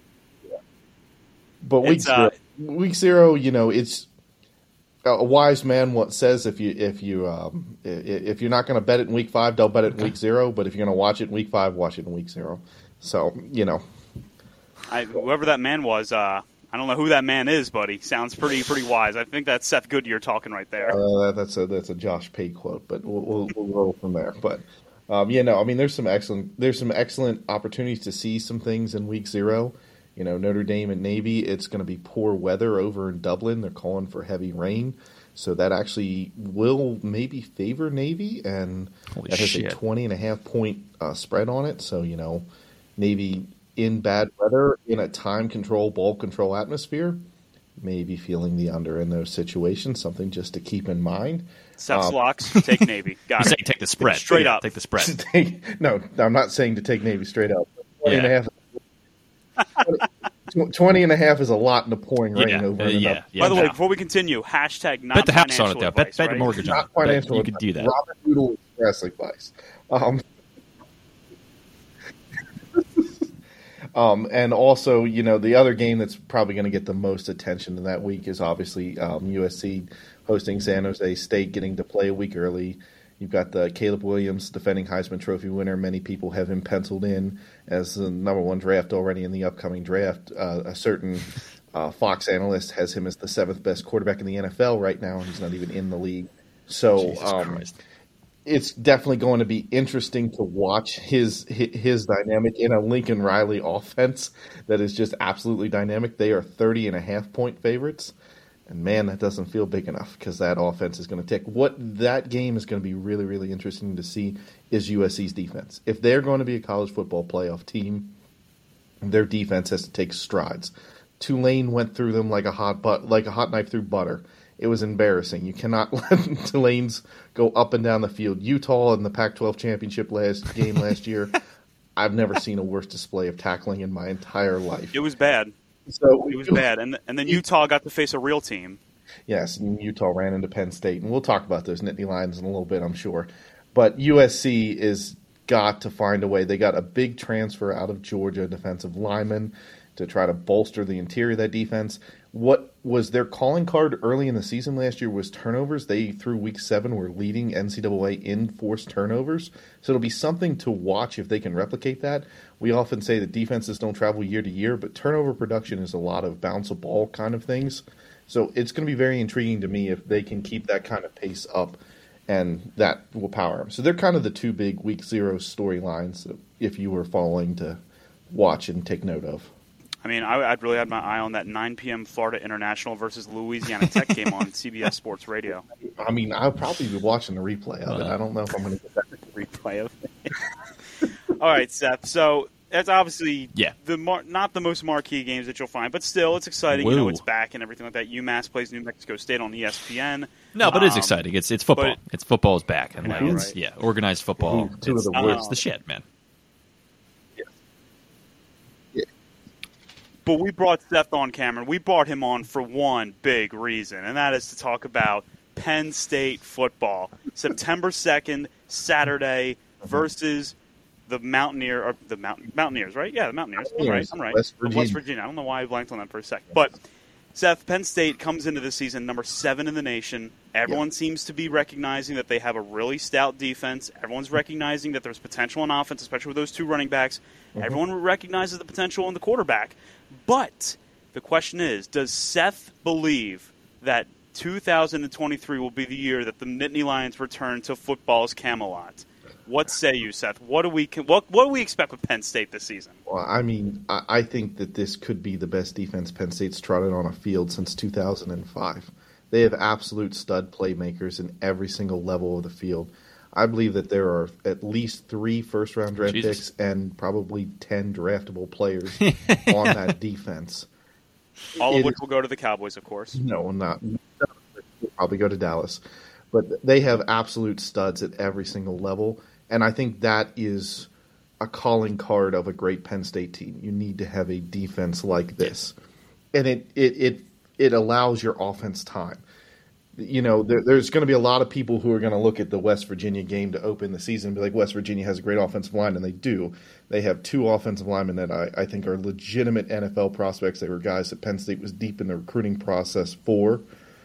Speaker 3: but week
Speaker 1: It's, uh,
Speaker 3: zero, week zero, you know, it's a wise man what says if you if you um, i- if you're not going to bet it in week five, don't bet it in week zero. But if you're going to watch it in week five, watch it in week zero. So you know,
Speaker 1: I, whoever that man was, uh, I don't know who that man is, but he sounds pretty pretty wise. I think that's Seth Goodyear talking right there.
Speaker 3: uh, that's a that's a Josh Pay quote, but we'll, we'll, we'll roll from there. But um, yeah, no, I mean, there's some excellent there's some excellent opportunities to see some things in week zero. You know, Notre Dame and Navy, it's going to be poor weather over in Dublin. They're calling for heavy rain. So that actually will maybe favor Navy, and
Speaker 2: Holy
Speaker 3: that has
Speaker 2: shit.
Speaker 3: a twenty and a half point uh, spread on it. So, you know, Navy in bad weather in a time control, ball control atmosphere, maybe feeling the under in those situations, something just to keep in mind.
Speaker 1: Seth's
Speaker 3: Um,
Speaker 1: locks, take Navy. Got
Speaker 2: You
Speaker 1: it.
Speaker 2: say take the spread.
Speaker 1: Straight
Speaker 2: Yeah,
Speaker 1: up.
Speaker 2: Take the spread.
Speaker 3: take, no, I'm not saying to take Navy straight up. twenty,
Speaker 2: Yeah.
Speaker 3: and a half, twenty, twenty and a half is a lot in the pouring rain
Speaker 2: Yeah,
Speaker 3: over
Speaker 2: uh,
Speaker 3: and
Speaker 2: yeah,
Speaker 3: up.
Speaker 2: yeah.
Speaker 1: By the way,
Speaker 2: no.
Speaker 1: before we continue, hashtag not
Speaker 2: Bet the house on it,
Speaker 1: financial
Speaker 2: though.
Speaker 1: advice,
Speaker 2: Bet, bet
Speaker 1: right?
Speaker 2: a mortgage on
Speaker 3: Not
Speaker 2: it. Bet
Speaker 3: financial
Speaker 2: you could do that.
Speaker 3: Robert Noodle Express advice. Um, um, and also, you know, the other game that's probably going to get the most attention in that week is obviously um, U S C hosting San Jose State, getting to play a week early. You've got the Caleb Williams, defending Heisman Trophy winner. Many people have him penciled in as the number one draft already in the upcoming draft. Uh, a certain uh, Fox analyst has him as the seventh best quarterback in the N F L right now, and he's not even in the league. So
Speaker 2: Jesus
Speaker 3: um,
Speaker 2: Christ.
Speaker 3: it's definitely going to be interesting to watch his his dynamic in a Lincoln Riley offense that is just absolutely dynamic. They are thirty and a half point favorites. And man, that doesn't feel big enough because that offense is going to tick. What that game is going to be really, really interesting to see is U S C's defense. If they're going to be a college football playoff team, their defense has to take strides. Tulane went through them like a hot but like a hot knife through butter. It was embarrassing. You cannot let Tulane's go up and down the field. Utah in the Pac twelve championship last game last year, I've never seen a worse display of tackling in my entire life.
Speaker 1: It was bad.
Speaker 3: So
Speaker 1: It was bad. And and then Utah got to face a real team.
Speaker 3: Yes, and Utah ran into Penn State, and we'll talk about those Nittany Lions in a little bit, I'm sure. But U S C is got to find a way. They got a big transfer out of Georgia, defensive lineman, to try to bolster the interior of that defense. What was their calling card early in the season last year was turnovers. They, through week seven, were leading N C double A in forced turnovers. So it'll be something to watch if they can replicate that. We often say that defenses don't travel year to year, but turnover production is a lot of bounce a ball kind of things. So it's going to be very intriguing to me if they can keep that kind of pace up, and that will power them. So they're kind of the two big week zero storylines if you were following to watch and take note of.
Speaker 1: I mean, I, I'd really had my eye on that nine p.m. Florida International versus Louisiana Tech game on C B S Sports Radio.
Speaker 3: I mean, I'll probably be watching the replay of it. I don't know if I'm going to get that.
Speaker 1: Replay of it. All right, Seth. So that's obviously
Speaker 2: Yeah.
Speaker 1: the mar- not the most marquee games that you'll find, but still, it's exciting. You know,
Speaker 2: Woo.
Speaker 1: it's back and everything like that. UMass plays New Mexico State on E S P N.
Speaker 2: No, but it's
Speaker 1: Um,
Speaker 2: exciting. It's it's football.
Speaker 1: but-
Speaker 2: It's football is back, and
Speaker 1: I
Speaker 2: like
Speaker 1: know,
Speaker 2: it's
Speaker 1: right?
Speaker 2: yeah, organized football.
Speaker 3: Two- two of
Speaker 2: it's,
Speaker 3: the
Speaker 2: uh,
Speaker 1: worst.
Speaker 2: it's the shit, man.
Speaker 1: But we brought Seth on, Cameron. We brought him on for one big reason, and that is to talk about Penn State football. September second, Saturday, versus the Mountaineer or the Mount, Mountaineers, right? Yeah, the Mountaineers. I'm right. I'm right.
Speaker 3: West
Speaker 1: Of
Speaker 3: Virginia.
Speaker 1: West Virginia. I don't know why I blanked on that for a second. But Seth, Penn State comes into the season number seven in the nation. Everyone seems to be recognizing that they have a really stout defense. Everyone's recognizing that there's potential on offense, especially with those two running backs. Everyone recognizes the potential in the quarterback. But the question is, does Seth believe that two thousand twenty-three will be the year that the Nittany Lions return to football's Camelot? What say you, Seth? What do we what what do we expect with Penn State this season?
Speaker 3: Well, I mean, I, I think that this could be the best defense Penn State's trotted on a field since two thousand five. They have absolute stud playmakers in every single level of the field. I believe that there are at least three first-round draft
Speaker 2: Jesus.
Speaker 3: picks and probably ten draftable players on that defense.
Speaker 1: All of
Speaker 3: It
Speaker 1: which
Speaker 3: is-
Speaker 1: will go to the Cowboys, of course.
Speaker 3: No, not. We'll probably go to Dallas. But they have absolute studs at every single level. And I think that is a calling card of a great Penn State team. You need to have a defense like this. And it, it, it, it allows your offense time. You know, there, there's going to be a lot of people who are going to look at the West Virginia game to open the season and be like, West Virginia has a great offensive line, and they do. They have two offensive linemen that I, I think are legitimate N F L prospects. They were guys that Penn State was deep in the recruiting process for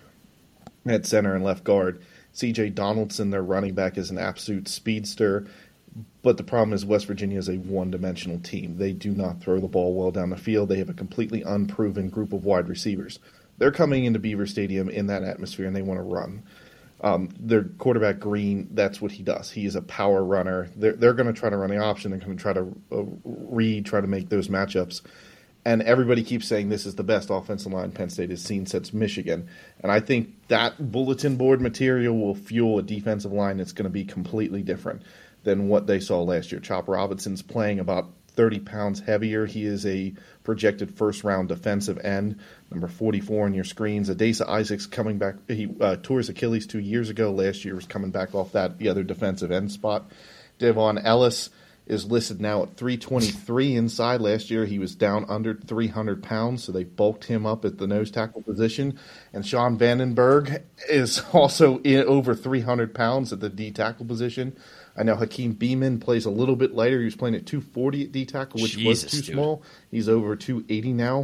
Speaker 3: at center and left guard. C J Donaldson, their running back, is an absolute speedster. But the problem is West Virginia is a one-dimensional team. They do not throw the ball well down the field. They have a completely unproven group of wide receivers. They're coming into Beaver Stadium in that atmosphere, and they want to run. Um, their quarterback, Green, that's what he does. He is a power runner. They're, they're going to try to run the option. They're going to try to uh, read, try to make those matchups. And everybody keeps saying this is the best offensive line Penn State has seen since Michigan. And I think that bulletin board material will fuel a defensive line that's going to be completely different than what they saw last year. Chop Robinson's playing about thirty pounds heavier. He is a projected first-round defensive end, number forty-four on your screens. Adasa Isaacs coming back. He uh, tore his Achilles two years ago. Last year was coming back off that, the other defensive end spot. Devon Ellis is listed now at three twenty-three inside. Last year he was down under three hundred pounds, so they bulked him up at the nose tackle position. And Sean Vandenberg is also in over three hundred pounds at the D tackle position. I know Hakeem Beeman plays a little bit lighter. He was playing at two forty at D tackle, which
Speaker 2: Jesus,
Speaker 3: was too
Speaker 2: dude.
Speaker 3: small. He's over two eighty now.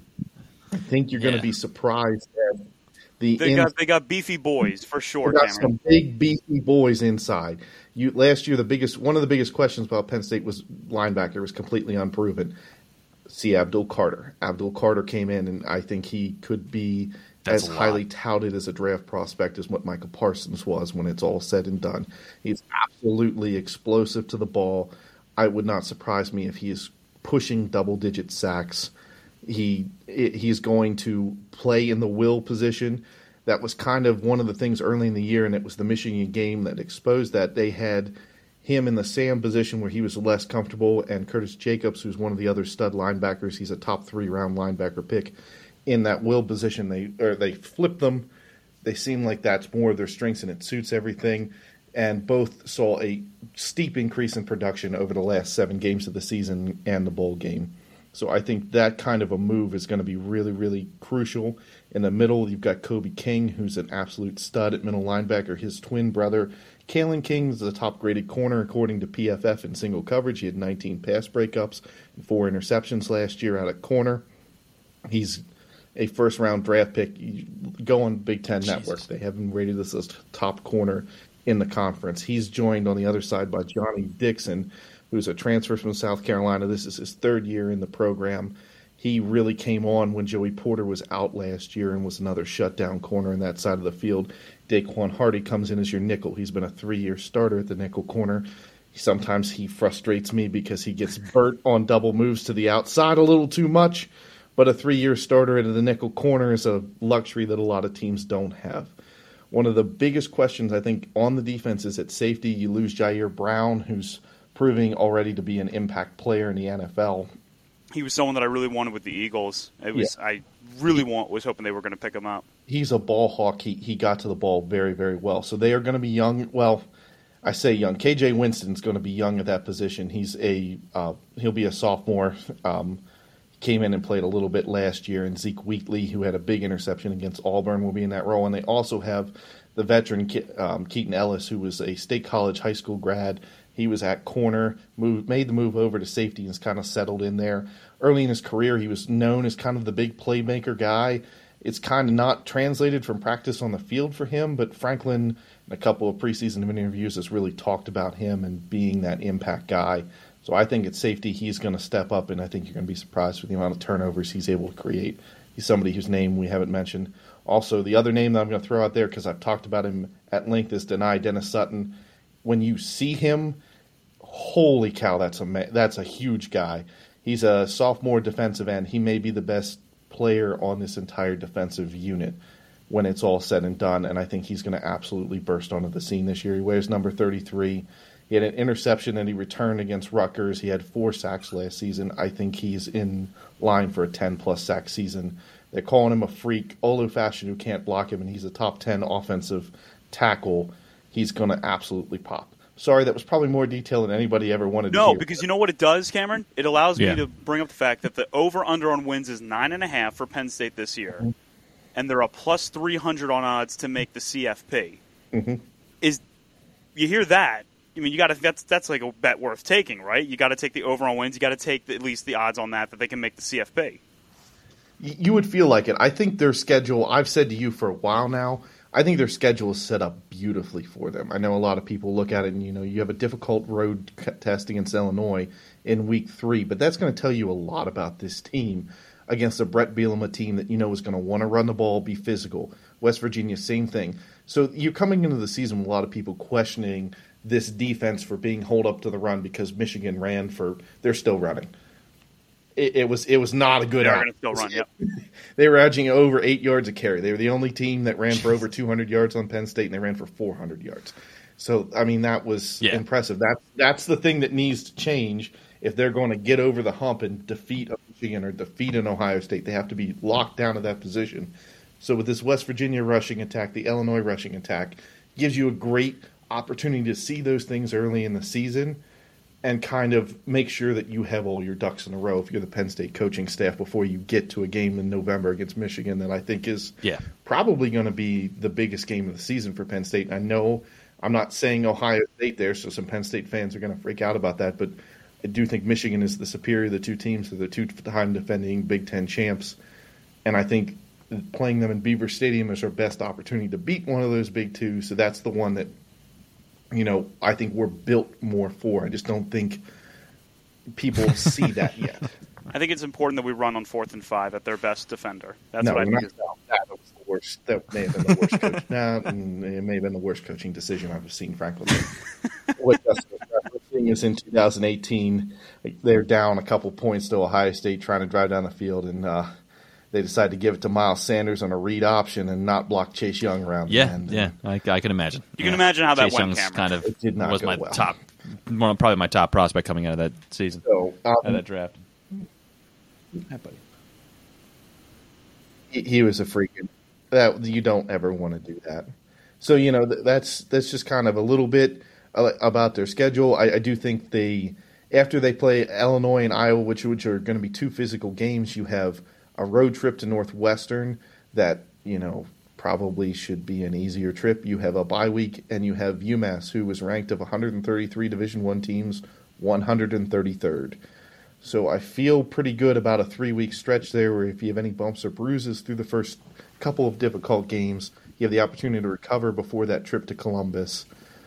Speaker 3: I think you're going to
Speaker 2: Yeah.
Speaker 3: be surprised at the
Speaker 1: They
Speaker 3: in-
Speaker 1: got they got beefy boys for sure,
Speaker 3: we got
Speaker 1: Cameron.
Speaker 3: some big beefy boys inside. You last year the biggest one of the biggest questions about Penn State was linebacker was completely unproven. See Abdul Carter. Abdul Carter came in, and I think he could be
Speaker 2: That's
Speaker 3: as
Speaker 2: a lot.
Speaker 3: highly touted as a draft prospect as what Michael Parsons was when it's all said and done. He's absolutely explosive to the ball. I would not surprise me if he is pushing double-digit sacks. He he's going to play in the will position. That was kind of one of the things early in the year, and it was the Michigan game that exposed that. They had him in the Sam position where he was less comfortable, and Curtis Jacobs, who's one of the other stud linebackers, he's a top three round linebacker pick, in that will position. They or they flip them. They seem like that's more of their strengths, and it suits everything. And both saw a steep increase in production over the last seven games of the season and the bowl game. So I think that kind of a move is going to be really, really crucial. In the middle, you've got Kobe King, who's an absolute stud at middle linebacker. His twin brother, Kalen King, is the top-graded corner according to P F F in single coverage. He had nineteen pass breakups and four interceptions last year out of corner. He's a first-round draft pick. You go on Big Ten
Speaker 2: Jesus.
Speaker 3: Network. They have him rated as a top corner in the conference. He's joined on the other side by Johnny Dixon, who's a transfer from South Carolina. This is his third year in the program. He really came on when Joey Porter was out last year and was another shutdown corner in that side of the field. Daquan Hardy comes in as your nickel. He's been a three-year starter at the nickel corner. Sometimes he frustrates me because he gets burnt on double moves to the outside a little too much, but a three-year starter at the nickel corner is a luxury that a lot of teams don't have. One of the biggest questions, I think, on the defense is at safety. You lose Jair Brown, who's proving already to be an impact player in the N F L.
Speaker 1: He was someone that I really wanted with the Eagles. It was
Speaker 3: Yeah.
Speaker 1: I really want was hoping they were going to pick him up.
Speaker 3: He's a ball hawk. He, he got to the ball very, very well. So they are going to be young. Well, I say young. K J Winston's going to be young at that position. He's a uh, he'll be a sophomore. Um, came in and played a little bit last year, and Zeke Wheatley, who had a big interception against Auburn, will be in that role. And they also have the veteran um, Keaton Ellis, who was a State College high school grad. He was at corner, moved, made the move over to safety, and has kind of settled in there. Early in his career, he was known as kind of the big playmaker guy. It's kind of not translated from practice on the field for him, but Franklin, in a couple of preseason interviews, has really talked about him and being that impact guy. So I think at safety, he's going to step up, and I think you're going to be surprised with the amount of turnovers he's able to create. He's somebody whose name we haven't mentioned. Also, the other name that I'm going to throw out there, because I've talked about him at length, is Denai Dennis Sutton. When you see him, holy cow, that's a ma- that's a huge guy. He's a sophomore defensive end. He may be the best player on this entire defensive unit when it's all said and done, and I think he's going to absolutely burst onto the scene this year. He wears number thirty-three. He had an interception and he returned against Rutgers. He had four sacks last season. I think he's in line for a ten-plus sack season. They're calling him a freak. Olu Fashion, who can't block him, and he's a top ten offensive tackle. He's going to absolutely pop. Sorry, that was probably more detail than anybody ever wanted to
Speaker 1: No,
Speaker 3: hear.
Speaker 1: because you know what it does, Cameron? It allows
Speaker 2: Yeah.
Speaker 1: me to bring up the fact that the over-under on wins is nine and a half for Penn State this year,
Speaker 3: Mm-hmm.
Speaker 1: and they're a plus three hundred on odds to make the C F P.
Speaker 3: Mm-hmm.
Speaker 1: Is you hear that? I mean, you got to that's that's like a bet worth taking, right? You got to take the over on wins. You got to take the, at least the odds on that that they can make the C F P.
Speaker 3: You would feel like it. I think their schedule, I've said to you for a while now, I think their schedule is set up beautifully for them. I know a lot of people look at it and, you know, you have a difficult road test against Illinois in week three, but that's going to tell you a lot about this team against a Brett Bielema team that you know is going to want to run the ball, be physical. West Virginia, same thing. So you're coming into the season with a lot of people questioning this defense for being holed up to the run because Michigan ran for – they're still running. It, it was it was not a good
Speaker 1: They're
Speaker 3: out.
Speaker 1: going to still run, yep.
Speaker 3: They were averaging over eight yards a carry. They were the only team that ran for over two hundred yards on Penn State, and they ran for four hundred yards. So, I mean, that was
Speaker 2: Yeah.
Speaker 3: impressive. That, that's the thing that needs to change if they're going to get over the hump and defeat a Michigan or defeat an Ohio State, they have to be locked down to that position. So with this West Virginia rushing attack, the Illinois rushing attack, gives you a great opportunity to see those things early in the season and kind of make sure that you have all your ducks in a row if you're the Penn State coaching staff before you get to a game in November against Michigan that I think is
Speaker 2: yeah.
Speaker 3: probably going to be the biggest game of the season for Penn State. And I know I'm not saying Ohio State there, so some Penn State fans are going to freak out about that, but I do think Michigan is the superior of the two teams. They're the two-time defending Big Ten champs, and I think playing them in Beaver Stadium is our best opportunity to beat one of those big two, so that's the one that, you know, I think we're built more for. I just don't think people see that yet.
Speaker 1: I think it's important that we run on fourth and five at their best defender. That's
Speaker 3: no,
Speaker 1: what I think. Is
Speaker 3: that was the worst. That may have been the worst coach. Nah, it may have been the worst coaching decision I've seen, frankly. What Justin was seeing is in two thousand eighteen, they're down a couple points to Ohio State trying to drive down the field, and uh, they decided to give it to Miles Sanders on a read option and not block Chase Young around the
Speaker 2: Yeah,
Speaker 3: end.
Speaker 2: yeah, I, I can imagine.
Speaker 1: You
Speaker 2: yeah.
Speaker 1: can imagine how that
Speaker 2: Chase
Speaker 1: went,
Speaker 2: Young's
Speaker 1: Cameron.
Speaker 2: kind of
Speaker 3: It did not
Speaker 2: was
Speaker 3: go
Speaker 2: my
Speaker 3: well.
Speaker 2: top, well, probably my top prospect coming out of that season,
Speaker 3: So, um,
Speaker 2: out of that draft. Hi, buddy.
Speaker 3: he, he was a freaking that you don't ever want to do that. So you know th- that's that's just kind of a little bit uh, about their schedule. I, I do think they after they play Illinois and Iowa, which which are going to be two physical games, you have a road trip to Northwestern that you know probably should be an easier trip. You have a bye week, and you have UMass, who was ranked of one hundred thirty-three Division One teams, one hundred thirty-third. So I feel pretty good about a three-week stretch there where if you have any bumps or bruises through the first couple of difficult games, you have the opportunity to recover before that trip to Columbus.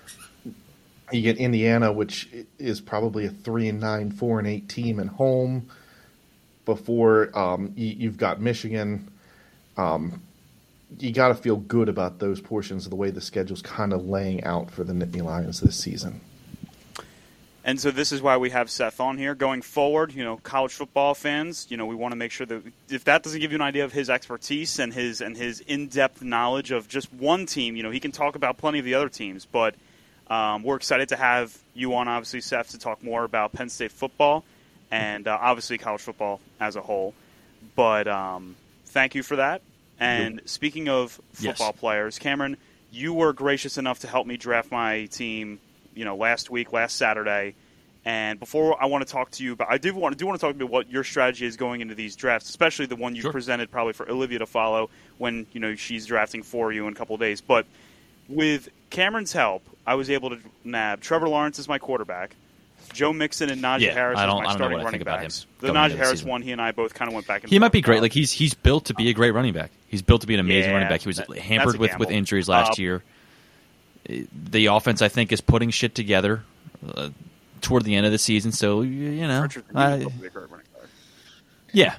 Speaker 3: You get Indiana, which is probably a three and nine, four and eight team at home. Before um, you, you've got Michigan, um, you got to feel good about those portions of the way the schedule's kind of laying out for the Nittany Lions this season.
Speaker 1: And so this is why we have Seth on here. Going forward, you know, college football fans, you know, we want to make sure that if that doesn't give you an idea of his expertise and his and his in-depth knowledge of just one team, you know, he can talk about plenty of the other teams. But um, we're excited to have you on, obviously, Seth, to talk more about Penn State football and uh, obviously college football as a whole. But um, thank you for that. And yep. Speaking of football yes. players, Cameron, you were gracious enough to help me draft my team, you know, last week, last Saturday. And before I want to talk to you about, I do want to do want to talk about what your strategy is going into these drafts, especially the one you
Speaker 2: sure.
Speaker 1: presented probably for Olivia to follow when, you know, she's drafting for you in a couple of days. But with Cameron's help, I was able to nab Trevor Lawrence as my quarterback, Joe Mixon and Najee
Speaker 2: yeah,
Speaker 1: Harris as my starting running backs. The Najee Harris one, he and I both kind of went back and
Speaker 2: He
Speaker 1: forth.
Speaker 2: might be great. Like he's he's built to be a great running back. He's built to be an amazing
Speaker 1: yeah,
Speaker 2: running back. He was
Speaker 1: that,
Speaker 2: hampered with, with injuries last uh, year. The offense, I think, is putting shit together uh, toward the end of the season. So, you know. I, yeah.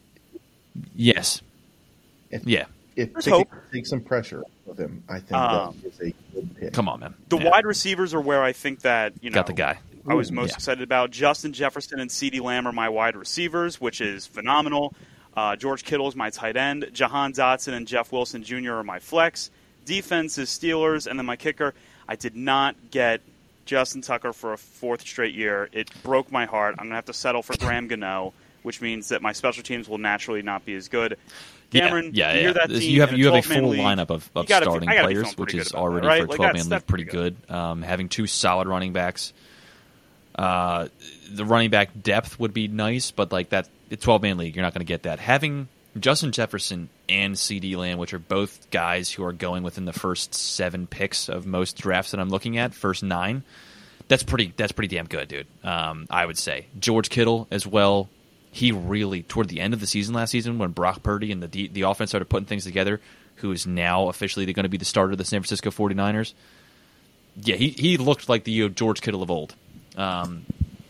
Speaker 2: Yes.
Speaker 3: If,
Speaker 2: yeah.
Speaker 3: If
Speaker 1: There's
Speaker 3: take,
Speaker 1: hope.
Speaker 3: Take some pressure off of him, I think
Speaker 1: um,
Speaker 3: that is a good pick.
Speaker 2: Come on, man.
Speaker 1: The
Speaker 2: yeah.
Speaker 1: wide receivers are where I think that, you know.
Speaker 2: Got the guy.
Speaker 1: I was most
Speaker 2: yeah.
Speaker 1: excited about. Justin Jefferson and CeeDee Lamb are my wide receivers, which is phenomenal. Uh, George Kittle is my tight end. Jahan Dotson and Jeff Wilson Junior are my flex. Defense is Steelers, and then my kicker. I did not get Justin Tucker for a fourth straight year. It broke my heart. I'm going to have to settle for Graham Gano, which means that my special teams will naturally not be as good. Cameron,
Speaker 2: yeah, yeah,
Speaker 1: you
Speaker 2: yeah.
Speaker 1: hear that team
Speaker 2: you have you have a full
Speaker 1: league,
Speaker 2: lineup of, of
Speaker 1: gotta,
Speaker 2: starting players, which is already
Speaker 1: that, right?
Speaker 2: for a
Speaker 1: like
Speaker 2: twelve-man
Speaker 1: league
Speaker 2: league pretty good. good. Um, having two solid running backs. Uh, the running back depth would be nice, but like that, it's twelve-man league. You're not going to get that. Having Justin Jefferson and CeeDee Lamb, which are both guys who are going within the first seven picks of most drafts that I'm looking at, first nine, that's pretty. That's pretty damn good, dude. Um, I would say George Kittle as well. He really, toward the end of the season last season, when Brock Purdy and the the offense started putting things together, who is now officially going to be the starter of the San Francisco forty-niners. Yeah, he he looked like the George Kittle of old. Um,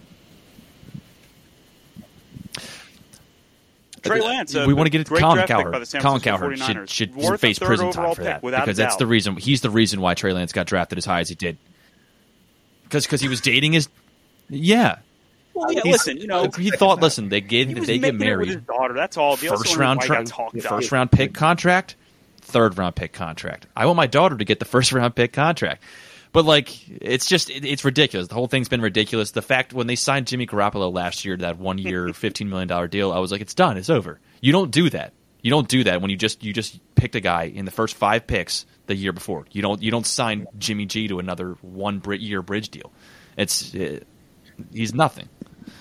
Speaker 1: Trey Lance.
Speaker 2: we want to get it. Colin Cowherd. Colin Cowherd should, should face prison time for that because that's the reason. He's the reason why Trey Lance got drafted as high as he did. Because because he was dating his. Yeah.
Speaker 1: Well, yeah, listen, you know,
Speaker 2: he thought. Listen, they get
Speaker 1: he was
Speaker 2: they get married.
Speaker 1: With his daughter. That's all. The
Speaker 2: first round, tra- first round pick contract, third round pick contract. I want my daughter to get the first round pick contract. But, like, it's just, it, it's ridiculous. The whole thing's been ridiculous. The fact when they signed Jimmy Garoppolo last year, that one-year, fifteen million dollars deal, I was like, it's done. It's over. You don't do that. You don't do that when you just you just picked a guy in the first five picks the year before. You don't you don't sign Jimmy G to another one-year bridge deal. It's it, he's nothing.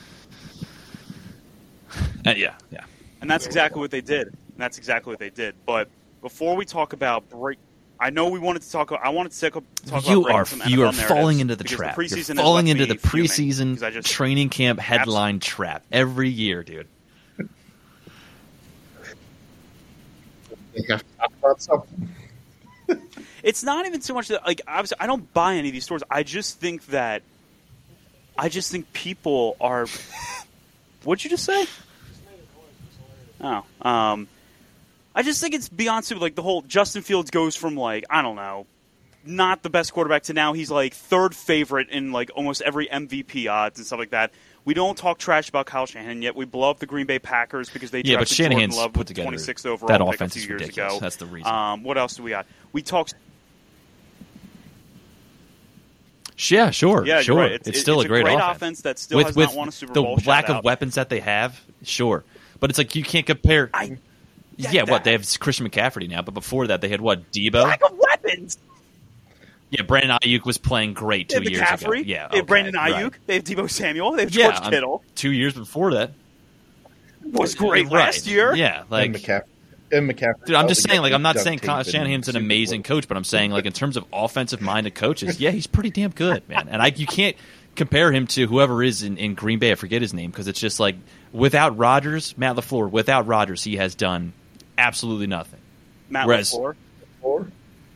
Speaker 2: Uh, yeah, yeah.
Speaker 1: And that's exactly what they did. And that's exactly what they did. But before we talk about break, I know we wanted to talk. I wanted to talk, talk
Speaker 2: you
Speaker 1: about
Speaker 2: are
Speaker 1: some
Speaker 2: you
Speaker 1: N F L
Speaker 2: are falling
Speaker 1: narratives
Speaker 2: into the
Speaker 1: because
Speaker 2: trap.
Speaker 1: The
Speaker 2: You're
Speaker 1: preseason has
Speaker 2: falling
Speaker 1: left
Speaker 2: into
Speaker 1: me
Speaker 2: the
Speaker 1: fuming
Speaker 2: preseason
Speaker 1: because I just-
Speaker 2: training camp headline trap every year, dude.
Speaker 3: We have to talk about something.
Speaker 1: It's not even so much that like obviously I don't buy any of these stories. I just think that I just think people are. What'd you just say? Oh, um, I just think it's beyond stupid. Like the whole Justin Fields goes from like I don't know, not the best quarterback to now he's like third favorite in like almost every M V P odds and stuff like that. We don't talk trash about Kyle Shanahan yet. We blow up the Green Bay Packers because they
Speaker 2: Yeah, but
Speaker 1: drafted Jordan
Speaker 2: Shanahan's
Speaker 1: Love
Speaker 2: put
Speaker 1: with the
Speaker 2: together
Speaker 1: twenty-sixth overall
Speaker 2: that
Speaker 1: pick a
Speaker 2: offense
Speaker 1: few
Speaker 2: is
Speaker 1: years
Speaker 2: ridiculous.
Speaker 1: ago.
Speaker 2: That's the reason.
Speaker 1: Um, what else do we got? We talk.
Speaker 2: Yeah, sure,
Speaker 1: Yeah,
Speaker 2: sure.
Speaker 1: you're right.
Speaker 2: It's,
Speaker 1: It's,
Speaker 2: still
Speaker 1: it's
Speaker 2: a great,
Speaker 1: great
Speaker 2: offense.
Speaker 1: offense that still
Speaker 2: with
Speaker 1: has
Speaker 2: with
Speaker 1: not won a Super
Speaker 2: the
Speaker 1: Bowl.
Speaker 2: lack
Speaker 1: Shout
Speaker 2: of
Speaker 1: out.
Speaker 2: weapons that they have. Sure, but it's like you can't compare.
Speaker 1: I get
Speaker 2: yeah, what
Speaker 1: that.
Speaker 2: they have Christian McCaffrey now, but before that they had what Debo.
Speaker 1: Lack of weapons.
Speaker 2: Yeah, Brandon Ayuk was playing great two
Speaker 1: They have
Speaker 2: years
Speaker 1: McCaffrey.
Speaker 2: ago. Yeah,
Speaker 1: They have
Speaker 2: okay,
Speaker 1: Brandon Ayuk.
Speaker 2: right.
Speaker 1: They have Debo Samuel. They have
Speaker 2: Yeah,
Speaker 1: George
Speaker 2: I'm-
Speaker 1: Kittle.
Speaker 2: two years before that
Speaker 1: Was great
Speaker 2: Right.
Speaker 1: last year.
Speaker 2: Yeah,
Speaker 3: And
Speaker 2: like
Speaker 3: McCaffrey. And McCaffrey.
Speaker 2: dude, I'm just
Speaker 3: probably
Speaker 2: saying. Like,
Speaker 3: got
Speaker 2: I'm not
Speaker 3: duct
Speaker 2: saying
Speaker 3: tape
Speaker 2: Kyle
Speaker 3: and
Speaker 2: Shanahan's an
Speaker 3: Super
Speaker 2: amazing
Speaker 3: Bowl.
Speaker 2: coach, but I'm saying like in terms of offensive-minded coaches, yeah, he's pretty damn good, man. And I you can't compare him to whoever is in, in Green Bay. I forget his name because it's just like without Rodgers, Matt LaFleur. Without Rodgers, he has done absolutely nothing.
Speaker 1: Matt
Speaker 2: Whereas-
Speaker 1: LaFleur.
Speaker 3: Or-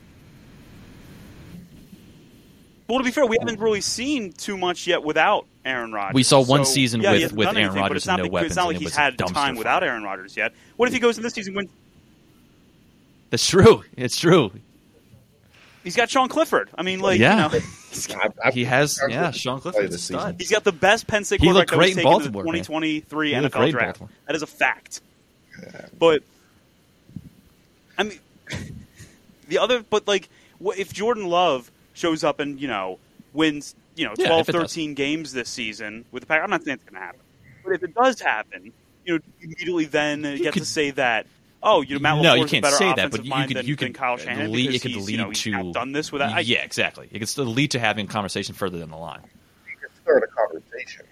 Speaker 1: Well, to be fair, we haven't really seen too much yet without Aaron Rodgers.
Speaker 2: We saw one
Speaker 1: So,
Speaker 2: season
Speaker 1: yeah, he
Speaker 2: with-
Speaker 1: hasn't
Speaker 2: with
Speaker 1: done
Speaker 2: Aaron
Speaker 1: anything, but
Speaker 2: Rodgers
Speaker 1: it's not
Speaker 2: and no
Speaker 1: because It's not
Speaker 2: weapons,
Speaker 1: like
Speaker 2: and it
Speaker 1: he's
Speaker 2: was a
Speaker 1: had
Speaker 2: dumpster
Speaker 1: time
Speaker 2: fire.
Speaker 1: without Aaron Rodgers yet. What if he goes in this season when
Speaker 2: That's true. It's true.
Speaker 1: he's got Sean Clifford? I mean, like,
Speaker 2: Yeah.
Speaker 1: you know, he's got,
Speaker 3: I- I-
Speaker 2: He has,
Speaker 3: I-
Speaker 2: yeah. Sean
Speaker 3: play
Speaker 2: Clifford's a
Speaker 3: this season.
Speaker 2: stud.
Speaker 1: he's got the best Penn State
Speaker 2: He
Speaker 1: quarterback
Speaker 2: looked
Speaker 1: that
Speaker 2: great
Speaker 1: was
Speaker 2: in
Speaker 1: taken in the
Speaker 2: Baltimore, man.
Speaker 1: twenty twenty-three
Speaker 2: He
Speaker 1: N
Speaker 2: looked
Speaker 1: F L
Speaker 2: great in
Speaker 1: draft.
Speaker 2: Baltimore.
Speaker 1: That is a fact. But I mean, the other, but like, wh- if Jordan Love shows up and you know wins, you know,
Speaker 2: Yeah,
Speaker 1: twelve,
Speaker 2: if it does.
Speaker 1: thirteen games this season with the Packers, I'm not saying it's going to happen, but if it does happen, you know, immediately then uh, get
Speaker 2: could-
Speaker 1: to say that. Oh, you know, Matt
Speaker 2: No,
Speaker 1: LaFleur's
Speaker 2: you
Speaker 1: a
Speaker 2: can't
Speaker 1: better
Speaker 2: say that,
Speaker 1: offensive
Speaker 2: but you
Speaker 1: mind
Speaker 2: could
Speaker 1: than,
Speaker 2: you
Speaker 1: than
Speaker 2: could
Speaker 1: Kyle Shanahan
Speaker 2: lead,
Speaker 1: because
Speaker 2: it could
Speaker 1: he's,
Speaker 2: lead
Speaker 1: you know, he's
Speaker 2: to
Speaker 1: not done this without. I,
Speaker 2: yeah, exactly. It could still lead to having a conversation further down the line.
Speaker 3: You can start a conversation.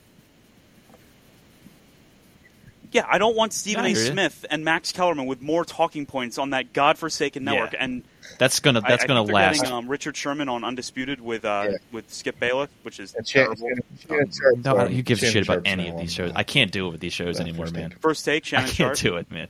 Speaker 1: Yeah, I don't want Stephen
Speaker 2: I
Speaker 1: A.
Speaker 2: hear you.
Speaker 1: Smith and Max Kellerman with more talking points on that godforsaken network.
Speaker 2: Yeah.
Speaker 1: And
Speaker 2: That's gonna
Speaker 1: I-
Speaker 2: that's
Speaker 1: I
Speaker 2: gonna
Speaker 1: think they're
Speaker 2: last.
Speaker 1: Getting, um, Richard Sherman on Undisputed with uh,
Speaker 3: Yeah.
Speaker 1: with Skip Bayless, which is
Speaker 3: And Shannon,
Speaker 1: terrible.
Speaker 3: Shannon Sharp's
Speaker 2: No,
Speaker 3: on-
Speaker 2: who gives a
Speaker 3: Shannon
Speaker 2: shit about
Speaker 3: Sharp's
Speaker 2: any
Speaker 3: now
Speaker 2: of these
Speaker 3: on,
Speaker 2: shows?
Speaker 3: uh,
Speaker 2: I can't do it with these shows
Speaker 3: that
Speaker 2: anymore,
Speaker 3: first
Speaker 2: man.
Speaker 3: take.
Speaker 1: First take,
Speaker 2: I
Speaker 1: Shannon
Speaker 2: can't
Speaker 1: Sharp.
Speaker 2: do it, man.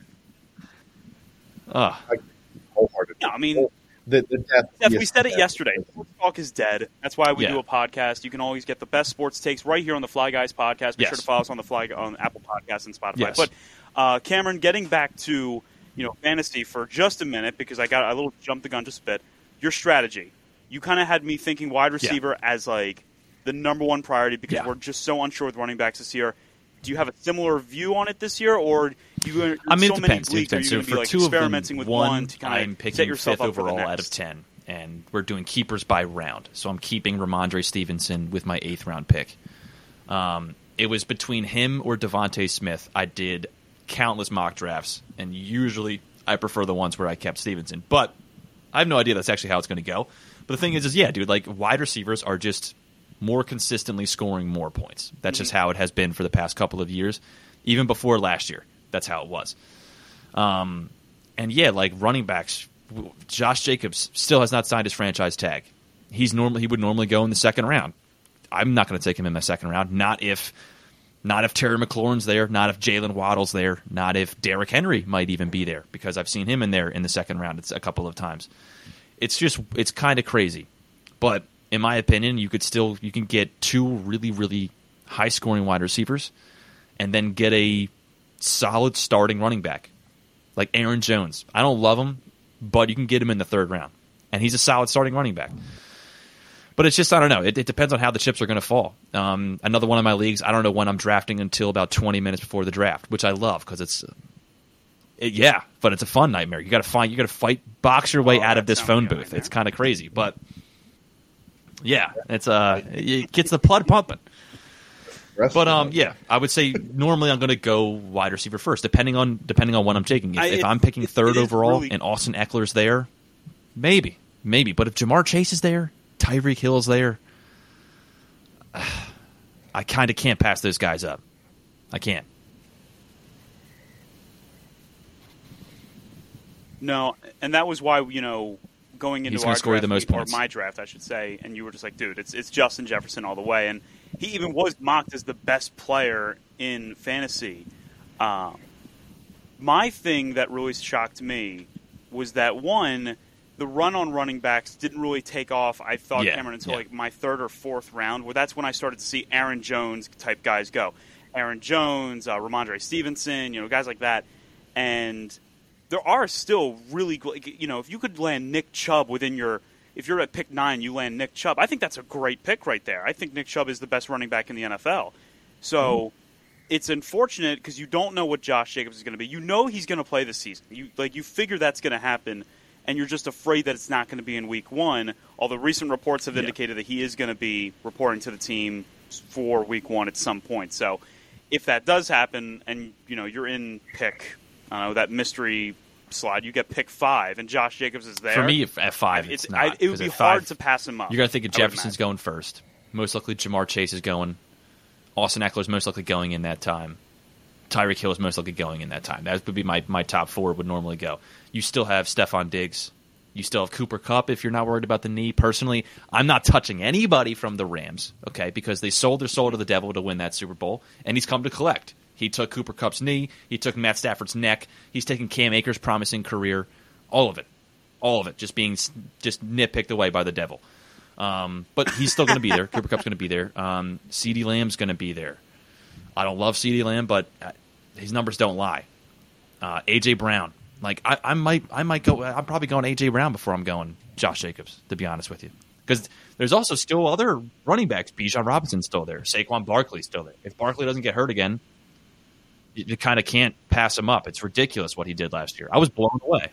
Speaker 2: Ugh.
Speaker 3: wholeheartedly.
Speaker 1: No, I mean,
Speaker 3: the, the death,
Speaker 1: Steph, we
Speaker 3: yes,
Speaker 1: said it
Speaker 3: death.
Speaker 1: yesterday. Sports talk is dead. That's why we
Speaker 2: Yeah.
Speaker 1: do a podcast. You can always get the best sports takes right here on the Fly Guys podcast. Be
Speaker 2: Yes.
Speaker 1: sure to follow us on the Fly on Apple Podcasts and Spotify.
Speaker 2: Yes.
Speaker 1: But uh, Cameron, getting back to you know fantasy for just a minute because I got a little jumped the gun just a bit. Your strategy, you kind of had me thinking wide receiver as like the number one priority because
Speaker 2: Yeah.
Speaker 1: we're just so unsure with running backs this year. Do you have a similar view on it this year, or you? You're
Speaker 2: I mean,
Speaker 1: so
Speaker 2: it
Speaker 1: many
Speaker 2: depends. It
Speaker 1: leagues, are
Speaker 2: depends.
Speaker 1: you
Speaker 2: So
Speaker 1: going to
Speaker 2: for
Speaker 1: be like
Speaker 2: two of them,
Speaker 1: experimenting with one,
Speaker 2: one
Speaker 1: to kind
Speaker 2: I'm
Speaker 1: of
Speaker 2: picking
Speaker 1: set yourself
Speaker 2: fifth
Speaker 1: up for the
Speaker 2: overall
Speaker 1: next?
Speaker 2: out of ten, and we're doing keepers by round. So I'm keeping Ramondre Stevenson with my eighth round pick. Um, it was between him or Devontae Smith. I did countless mock drafts, and usually I prefer the ones where I kept Stevenson. But I have no idea that's actually how it's going to go. But the thing is, is yeah, dude, like wide receivers are just more consistently scoring more points. That's
Speaker 1: Mm-hmm.
Speaker 2: just how it has been for the past couple of years. Even before last year, that's how it was. Um, and yeah, like running backs, Josh Jacobs still has not signed his franchise tag. He's normally he would normally go in the second round. I'm not going to take him in the second round. Not if, not if Terry McLaurin's there. Not if Jalen Waddle's there. Not if Derrick Henry might even be there because I've seen him in there in the second round. It's a couple of times. It's just it's kind of crazy, but in my opinion, you could still you can get two really really high scoring wide receivers, and then get a solid starting running back like Aaron Jones. I don't love him, but you can get him in the third round, and he's a solid starting running back. But it's just I don't know. It, it depends on how the chips are going to fall. Um, another one of my leagues, I don't know when I'm drafting until about twenty minutes before the draft, which I love because it's. It, yeah, but it's a fun nightmare. You got to find, you got to fight, box your way
Speaker 1: Oh,
Speaker 2: out of
Speaker 1: that
Speaker 2: this
Speaker 1: sounds
Speaker 2: phone
Speaker 1: like a
Speaker 2: booth.
Speaker 1: nightmare.
Speaker 2: It's kind of crazy, but Yeah, it's uh, it gets the blood pumping. But um, yeah, I would say normally I'm going to go wide receiver first, depending on depending on what I'm taking. If,
Speaker 1: I,
Speaker 2: if
Speaker 1: it,
Speaker 2: I'm picking third overall
Speaker 1: really...
Speaker 2: and Austin Eckler's there, maybe, maybe. But if Jamar Chase is there, Tyreek Hill's there, uh, I kind of can't pass those guys up. I can't.
Speaker 1: No, and that was why, you know, going into
Speaker 2: He's
Speaker 1: our
Speaker 2: score
Speaker 1: draft,
Speaker 2: the most
Speaker 1: or
Speaker 2: points.
Speaker 1: my draft, I should say, and you were just like, dude, it's it's Justin Jefferson all the way, and he even was mocked as the best player in fantasy. Um, my thing that really shocked me was that, one, the run on running backs didn't really take off, I thought,
Speaker 2: yeah,
Speaker 1: Cameron, until
Speaker 2: yeah.
Speaker 1: like my third or fourth round, where that's when I started to see Aaron Jones-type guys go. Aaron Jones, uh, Ramondre Stevenson, you know, guys like that. And there are still really, you know, if you could land Nick Chubb within your, if you're at pick nine, you land Nick Chubb, I think that's a great pick right there. I think Nick Chubb is the best running back in the N F L. So mm-hmm. it's unfortunate because you don't know what Josh Jacobs is going to be. You know he's going to play this season. You like you figure that's going to happen, and you're just afraid that it's not going to be in week one, although recent reports have
Speaker 2: yeah.
Speaker 1: indicated that he is going to be reporting to the team for week one at some point. So if that does happen and, you know, you're in pick, I don't know, that mystery slot, you get pick five, and Josh Jacobs is there.
Speaker 2: For me, at five, it's,
Speaker 1: it's
Speaker 2: not.
Speaker 1: I, it would be hard five, to pass him up.
Speaker 2: You're going to think of Jefferson's going first. Most likely Jamar Chase is going. Austin Eckler's most likely going in that time. Tyreek Hill is most likely going in that time. That would be my, my top four would normally go. You still have Stephon Diggs. You still have Cooper Kupp if you're not worried about the knee. Personally, I'm not touching anybody from the Rams, okay, because they sold their soul to the devil to win that Super Bowl, and he's come to collect. He took Cooper Kupp's knee. He took Matt Stafford's neck. He's taking Cam Akers' promising career. All of it. All of it just being just nitpicked away by the devil. Um, but he's still going to be there. Cooper Kupp's going to be there. Um, CeeDee Lamb's going to be there. I don't love CeeDee Lamb, but his numbers don't lie. Uh, A J. Brown. Like I, I might, I might go. I'm probably going A J. Brown before I'm going Josh Jacobs. To be honest with you, because there's also still other running backs. Bijan Robinson's still there. Saquon Barkley's still there. If Barkley doesn't get hurt again, you, you kind of can't pass him up. It's ridiculous what he did last year. I was blown away.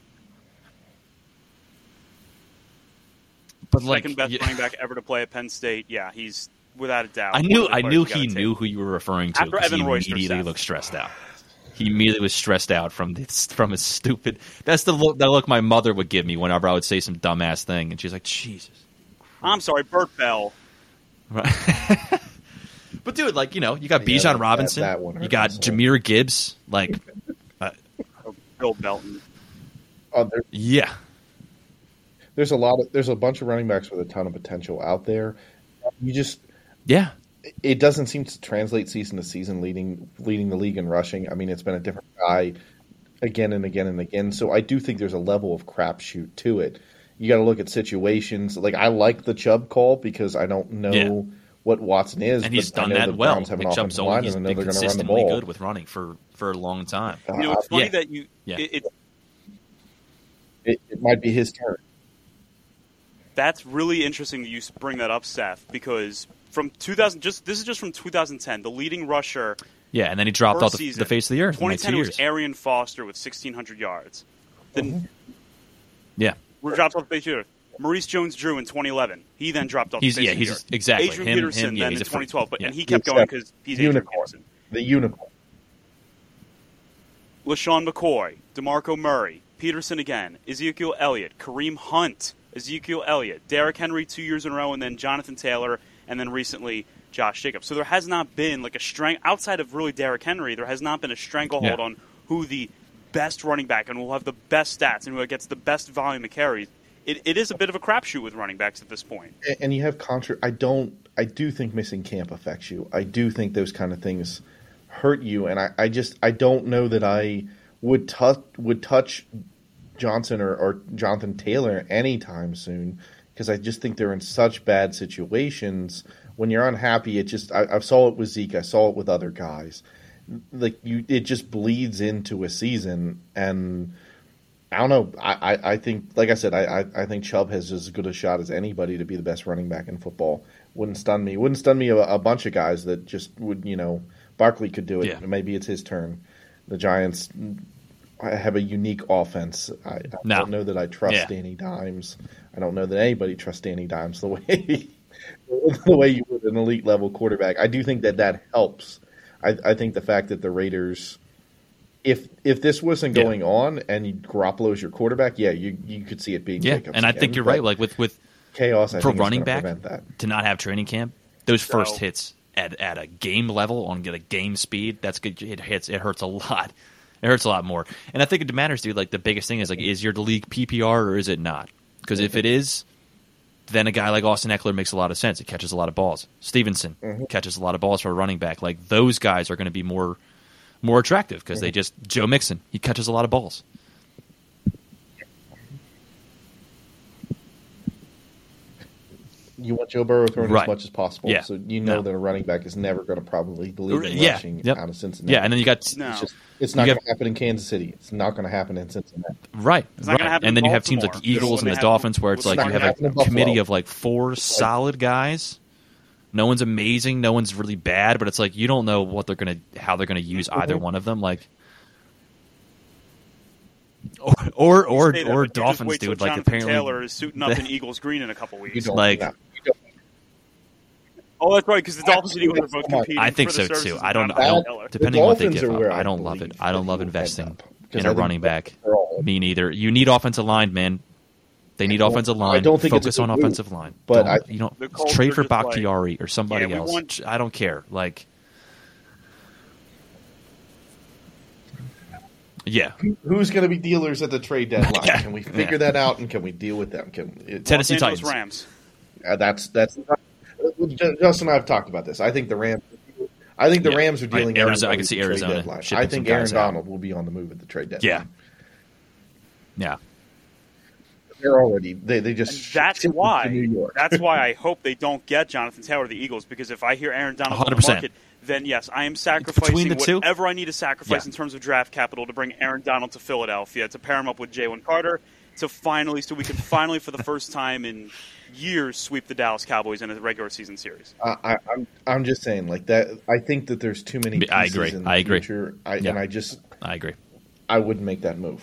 Speaker 2: But like,
Speaker 1: second best
Speaker 2: yeah.
Speaker 1: running back ever to play at Penn State. Yeah, he's without a doubt.
Speaker 2: I knew, I knew he knew who you were referring to.
Speaker 1: After Evan
Speaker 2: he
Speaker 1: Royster
Speaker 2: immediately
Speaker 1: Seth.
Speaker 2: looked stressed out. He immediately was stressed out from this, from his stupid. That's the look, that look my mother would give me whenever I would say some dumbass thing, and she's like, "Jesus."
Speaker 1: I'm sorry, Burt Bell.
Speaker 2: Right. But dude, like you know, you got
Speaker 3: yeah,
Speaker 2: Bijan
Speaker 3: that,
Speaker 2: Robinson,
Speaker 3: that, that
Speaker 2: you got Jahmyr Gibbs, like, uh,
Speaker 1: oh, Bill Belton.
Speaker 3: Oh, there,
Speaker 2: yeah.
Speaker 3: There's a lot of there's a bunch of running backs with a ton of potential out there. You just
Speaker 2: yeah.
Speaker 3: It doesn't seem to translate season to season, leading leading the league in rushing. I mean, it's been a different guy again and again and again. So I do think there's a level of crapshoot to it. You got to look at situations. Like I like the Chubb call because I don't know
Speaker 2: yeah.
Speaker 3: what Watson is,
Speaker 2: and he's
Speaker 3: but
Speaker 2: done
Speaker 3: I know
Speaker 2: that
Speaker 3: the
Speaker 2: well.
Speaker 3: Browns have an
Speaker 2: Nick
Speaker 3: offensive
Speaker 2: Chubb's
Speaker 3: line,
Speaker 2: he's
Speaker 3: and I know
Speaker 2: been
Speaker 3: they're going to run the
Speaker 2: consistently
Speaker 3: ball.
Speaker 2: good with running for, for a long time.
Speaker 1: You know, it's funny
Speaker 2: yeah.
Speaker 1: that you.
Speaker 2: Yeah.
Speaker 1: It, it,
Speaker 3: It, it might be his turn.
Speaker 1: That's really interesting that you bring that up, Seth, because from two thousand, just this is just from two thousand ten, the leading rusher.
Speaker 2: Yeah, and then he dropped off the,
Speaker 1: season,
Speaker 2: the face of the earth.
Speaker 1: twenty ten,
Speaker 2: in
Speaker 1: it
Speaker 2: the
Speaker 1: was
Speaker 2: next two years.
Speaker 1: Arian Foster with sixteen hundred yards. Then,
Speaker 3: Mm-hmm.
Speaker 2: Yeah,
Speaker 1: dropped off the face of the earth. Maurice Jones-Drew in twenty eleven. He then dropped off
Speaker 2: he's,
Speaker 1: the face
Speaker 2: yeah,
Speaker 1: of the
Speaker 2: he's
Speaker 1: earth.
Speaker 2: exactly
Speaker 1: Adrian
Speaker 2: him,
Speaker 1: Peterson
Speaker 2: him, yeah,
Speaker 1: then
Speaker 2: he's
Speaker 1: in
Speaker 2: a
Speaker 1: twenty twelve, but
Speaker 2: yeah.
Speaker 1: and he kept
Speaker 3: Except
Speaker 1: going because he's Adrian
Speaker 3: unicorn.
Speaker 1: Peterson.
Speaker 3: The unicorn.
Speaker 1: LaShawn McCoy, DeMarco Murray, Peterson again, Ezekiel Elliott, Kareem Hunt, Ezekiel Elliott, Derrick Henry two years in a row, and then Jonathan Taylor, and then recently Josh Jacobs. So there has not been like a strength outside of really Derrick Henry. There has not been a stranglehold
Speaker 2: yeah.
Speaker 1: on who the best running back and will have the best stats and who gets the best volume of carries. It, it is a bit of a crapshoot with running backs at this point.
Speaker 3: And, and you have contra. I don't. I do think missing camp affects you. I do think those kind of things hurt you, and I, I just I don't know that I would touch would touch Johnson or, or Jonathan Taylor anytime soon because I just think they're in such bad situations. When you're unhappy, it just I, I saw it with Zeke. I saw it with other guys. Like you, it just bleeds into a season, and I don't know. I, I, I think, like I said, I, I, I think Chubb has as good a shot as anybody to be the best running back in football. Wouldn't stun me. Wouldn't stun me a, a bunch of guys that just would, you know, Barkley could do it.
Speaker 2: Yeah.
Speaker 3: Maybe it's his turn. The Giants have a unique offense. I, I
Speaker 2: no.
Speaker 3: don't know that I trust
Speaker 2: yeah.
Speaker 3: Danny Dimes. I don't know that anybody trusts Danny Dimes the way the way you would an elite level quarterback. I do think that that helps. I, I think the fact that the Raiders, if if this wasn't
Speaker 2: Yeah.
Speaker 3: going on and Garoppolo's your quarterback, yeah, you you could see it being
Speaker 2: Yeah,
Speaker 3: Jacobs
Speaker 2: and I
Speaker 3: again,
Speaker 2: think you're
Speaker 3: but
Speaker 2: right. Like with with
Speaker 3: chaos, I
Speaker 2: for
Speaker 3: think is
Speaker 2: running
Speaker 3: gonna
Speaker 2: back
Speaker 3: prevent that.
Speaker 2: to not have training camp, those first
Speaker 1: So-
Speaker 2: hits at at a game level on a game speed, that's good. It hits. It hurts a lot. It hurts a lot more. And I think it matters, dude. Like the biggest thing is like, is your league P P R or is it not? Because if it is, then a guy like Austin Eckler makes a lot of sense. He catches a lot of balls. Stevenson
Speaker 3: Mm-hmm.
Speaker 2: catches a lot of balls for a running back. Like those guys are going to be more more attractive because
Speaker 3: Mm-hmm.
Speaker 2: they just Joe Mixon. He catches a lot of balls.
Speaker 3: You want Joe Burrow throwing
Speaker 2: Right.
Speaker 3: as much as possible,
Speaker 2: Yeah.
Speaker 3: so you know
Speaker 2: No.
Speaker 3: that a running back is never going to probably lead in
Speaker 2: Yeah.
Speaker 3: rushing
Speaker 2: Yep.
Speaker 3: out of Cincinnati.
Speaker 2: Yeah, and then you got
Speaker 1: No.
Speaker 3: It's just it's not
Speaker 2: You
Speaker 3: going to happen in Kansas City. It's not going to happen in Cincinnati.
Speaker 2: right,
Speaker 1: It's not
Speaker 2: right.
Speaker 1: gonna happen
Speaker 2: and then
Speaker 1: in
Speaker 2: you have teams like
Speaker 1: Baltimore.
Speaker 2: the Eagles
Speaker 1: It's
Speaker 2: and
Speaker 1: gonna
Speaker 2: the
Speaker 1: happen-
Speaker 2: Dolphins where it's
Speaker 1: it's
Speaker 2: like
Speaker 1: not
Speaker 2: you
Speaker 1: gonna
Speaker 2: have
Speaker 3: happen
Speaker 2: a
Speaker 3: in Buffalo.
Speaker 2: committee of like four solid guys. No one's amazing, no one's really bad, but it's like you don't know what they're gonna how they're gonna use either one of them. Like or or or,
Speaker 1: Say that,
Speaker 2: or
Speaker 1: but you just
Speaker 2: Dolphins,
Speaker 1: wait till
Speaker 2: dude. Like
Speaker 1: Jonathan
Speaker 2: apparently
Speaker 1: Taylor is suiting up in Eagles green in a couple
Speaker 3: You
Speaker 1: weeks.
Speaker 3: don't
Speaker 2: Like-
Speaker 3: no, you don't.
Speaker 1: Oh, that's right, because the Dolphins and Eagles are both competing.
Speaker 2: I think
Speaker 1: for the
Speaker 2: so
Speaker 1: services
Speaker 2: too.
Speaker 1: of
Speaker 2: I don't.
Speaker 1: Jonathan
Speaker 2: I don't.
Speaker 1: Taylor.
Speaker 2: Depending on what they
Speaker 3: Dolphins
Speaker 2: give
Speaker 3: are
Speaker 2: up,
Speaker 3: where
Speaker 2: I
Speaker 3: I
Speaker 2: don't love it.
Speaker 3: believe
Speaker 2: I don't
Speaker 3: that
Speaker 2: love
Speaker 3: he will end
Speaker 2: investing
Speaker 3: up, because
Speaker 2: in
Speaker 3: I
Speaker 2: a
Speaker 3: think
Speaker 2: running back.
Speaker 3: they're all-
Speaker 2: Me neither. You need offensive line, man. They need
Speaker 3: I don't-
Speaker 2: offensive
Speaker 3: I
Speaker 2: line.
Speaker 3: don't think it's a
Speaker 2: Focus on
Speaker 3: good move,
Speaker 2: offensive line.
Speaker 3: but
Speaker 2: Don't-
Speaker 3: I-
Speaker 2: you don't
Speaker 1: The Colts
Speaker 2: trade
Speaker 1: are
Speaker 2: for
Speaker 1: just like,
Speaker 2: Bakhtiari or somebody
Speaker 1: yeah, we
Speaker 2: else.
Speaker 1: want-
Speaker 2: I don't care. Like, yeah,
Speaker 3: Who's going to be dealers at the trade deadline?
Speaker 2: Yeah.
Speaker 3: Can we figure
Speaker 2: Yeah.
Speaker 3: that out and can we deal with them? Can it,
Speaker 2: Tennessee
Speaker 1: Los Angeles
Speaker 2: Titans.
Speaker 1: Rams.
Speaker 3: uh, that's that's Justin and I have talked about this. I think the Rams. I think the
Speaker 2: Yeah.
Speaker 3: Rams are dealing.
Speaker 2: I-
Speaker 3: Aaron
Speaker 2: Arizona- I can
Speaker 3: Donald
Speaker 2: see
Speaker 3: at the trade
Speaker 2: Arizona
Speaker 3: deadline.
Speaker 2: shipping
Speaker 3: I think
Speaker 2: some
Speaker 3: Aaron
Speaker 2: guys out.
Speaker 3: Donald will be on the move at the trade deadline.
Speaker 2: yeah, yeah.
Speaker 3: They're already they they just
Speaker 1: And that's
Speaker 3: shipped him
Speaker 1: why.
Speaker 3: to New York.
Speaker 1: That's why I hope they don't get Jonathan Taylor of the Eagles, because if I hear Aaron Donald on the
Speaker 2: one hundred percent.
Speaker 1: market, then yes, I am
Speaker 2: between
Speaker 1: sacrificing
Speaker 2: the two.
Speaker 1: whatever I need to sacrifice
Speaker 2: Yeah.
Speaker 1: in terms of draft capital to bring Aaron Donald to Philadelphia, to pair him up with Jalen Carter, to finally, so we can finally, for the first time in years, sweep the Dallas Cowboys in a regular season series.
Speaker 3: I, I, I'm I'm just saying like that. I think that there's too many pieces
Speaker 2: I agree.
Speaker 3: in the
Speaker 2: I agree.
Speaker 3: future. I,
Speaker 2: Yeah.
Speaker 3: And I just
Speaker 2: I agree.
Speaker 3: I wouldn't make that move.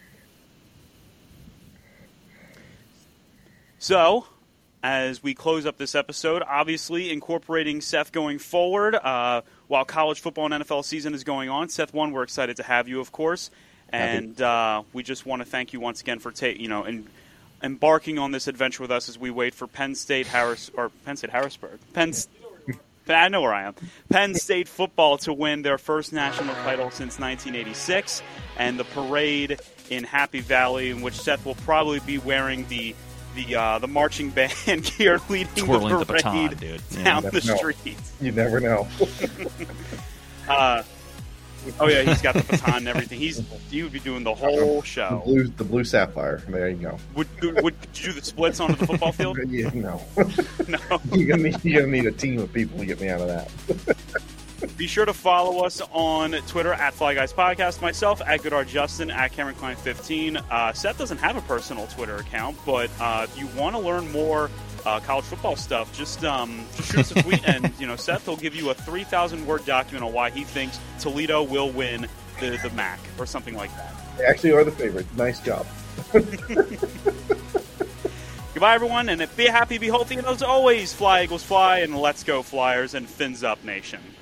Speaker 1: So, as we close up this episode, obviously incorporating Seth going forward, uh, while college football and N F L season is going on. Seth, one, we're excited to have you, of course, and uh, we just want to thank you once again for ta- you know in, embarking on this adventure with us as we wait for Penn State Harris or Penn State Harrisburg, Penn. S- I know where I am. Penn State football to win their first national title since nineteen eighty-six, and the parade in Happy Valley, in which Seth will probably be wearing the the uh, the marching band gear, leading
Speaker 2: Twirling
Speaker 1: the
Speaker 2: the
Speaker 1: parade
Speaker 2: baton, dude. Yeah.
Speaker 1: down the
Speaker 3: No.
Speaker 1: street.
Speaker 3: You never know.
Speaker 1: Uh, oh yeah, he's got the baton and everything. He's he would be doing the whole
Speaker 3: The
Speaker 1: show.
Speaker 3: blue the blue sapphire. There you go.
Speaker 1: Would would you do the splits onto the football field?
Speaker 3: Yeah, no.
Speaker 1: No.
Speaker 3: You're gonna need you're gonna need a team of people to get me out of that.
Speaker 1: Be sure to follow us on Twitter at Fly Guys Podcast. Myself at Goodar Justin at Cameron Klein fifteen. Uh, Seth doesn't have a personal Twitter account, but uh, if you want to learn more uh, college football stuff, just um, just shoot us a tweet, and you know Seth will give you a three thousand word document on why he thinks Toledo will win the the M A C or something like that.
Speaker 3: They actually are the favorite. Nice job.
Speaker 1: Goodbye, everyone, and be happy, be healthy, and as always, fly Eagles fly, and let's go Flyers, and fins up, nation.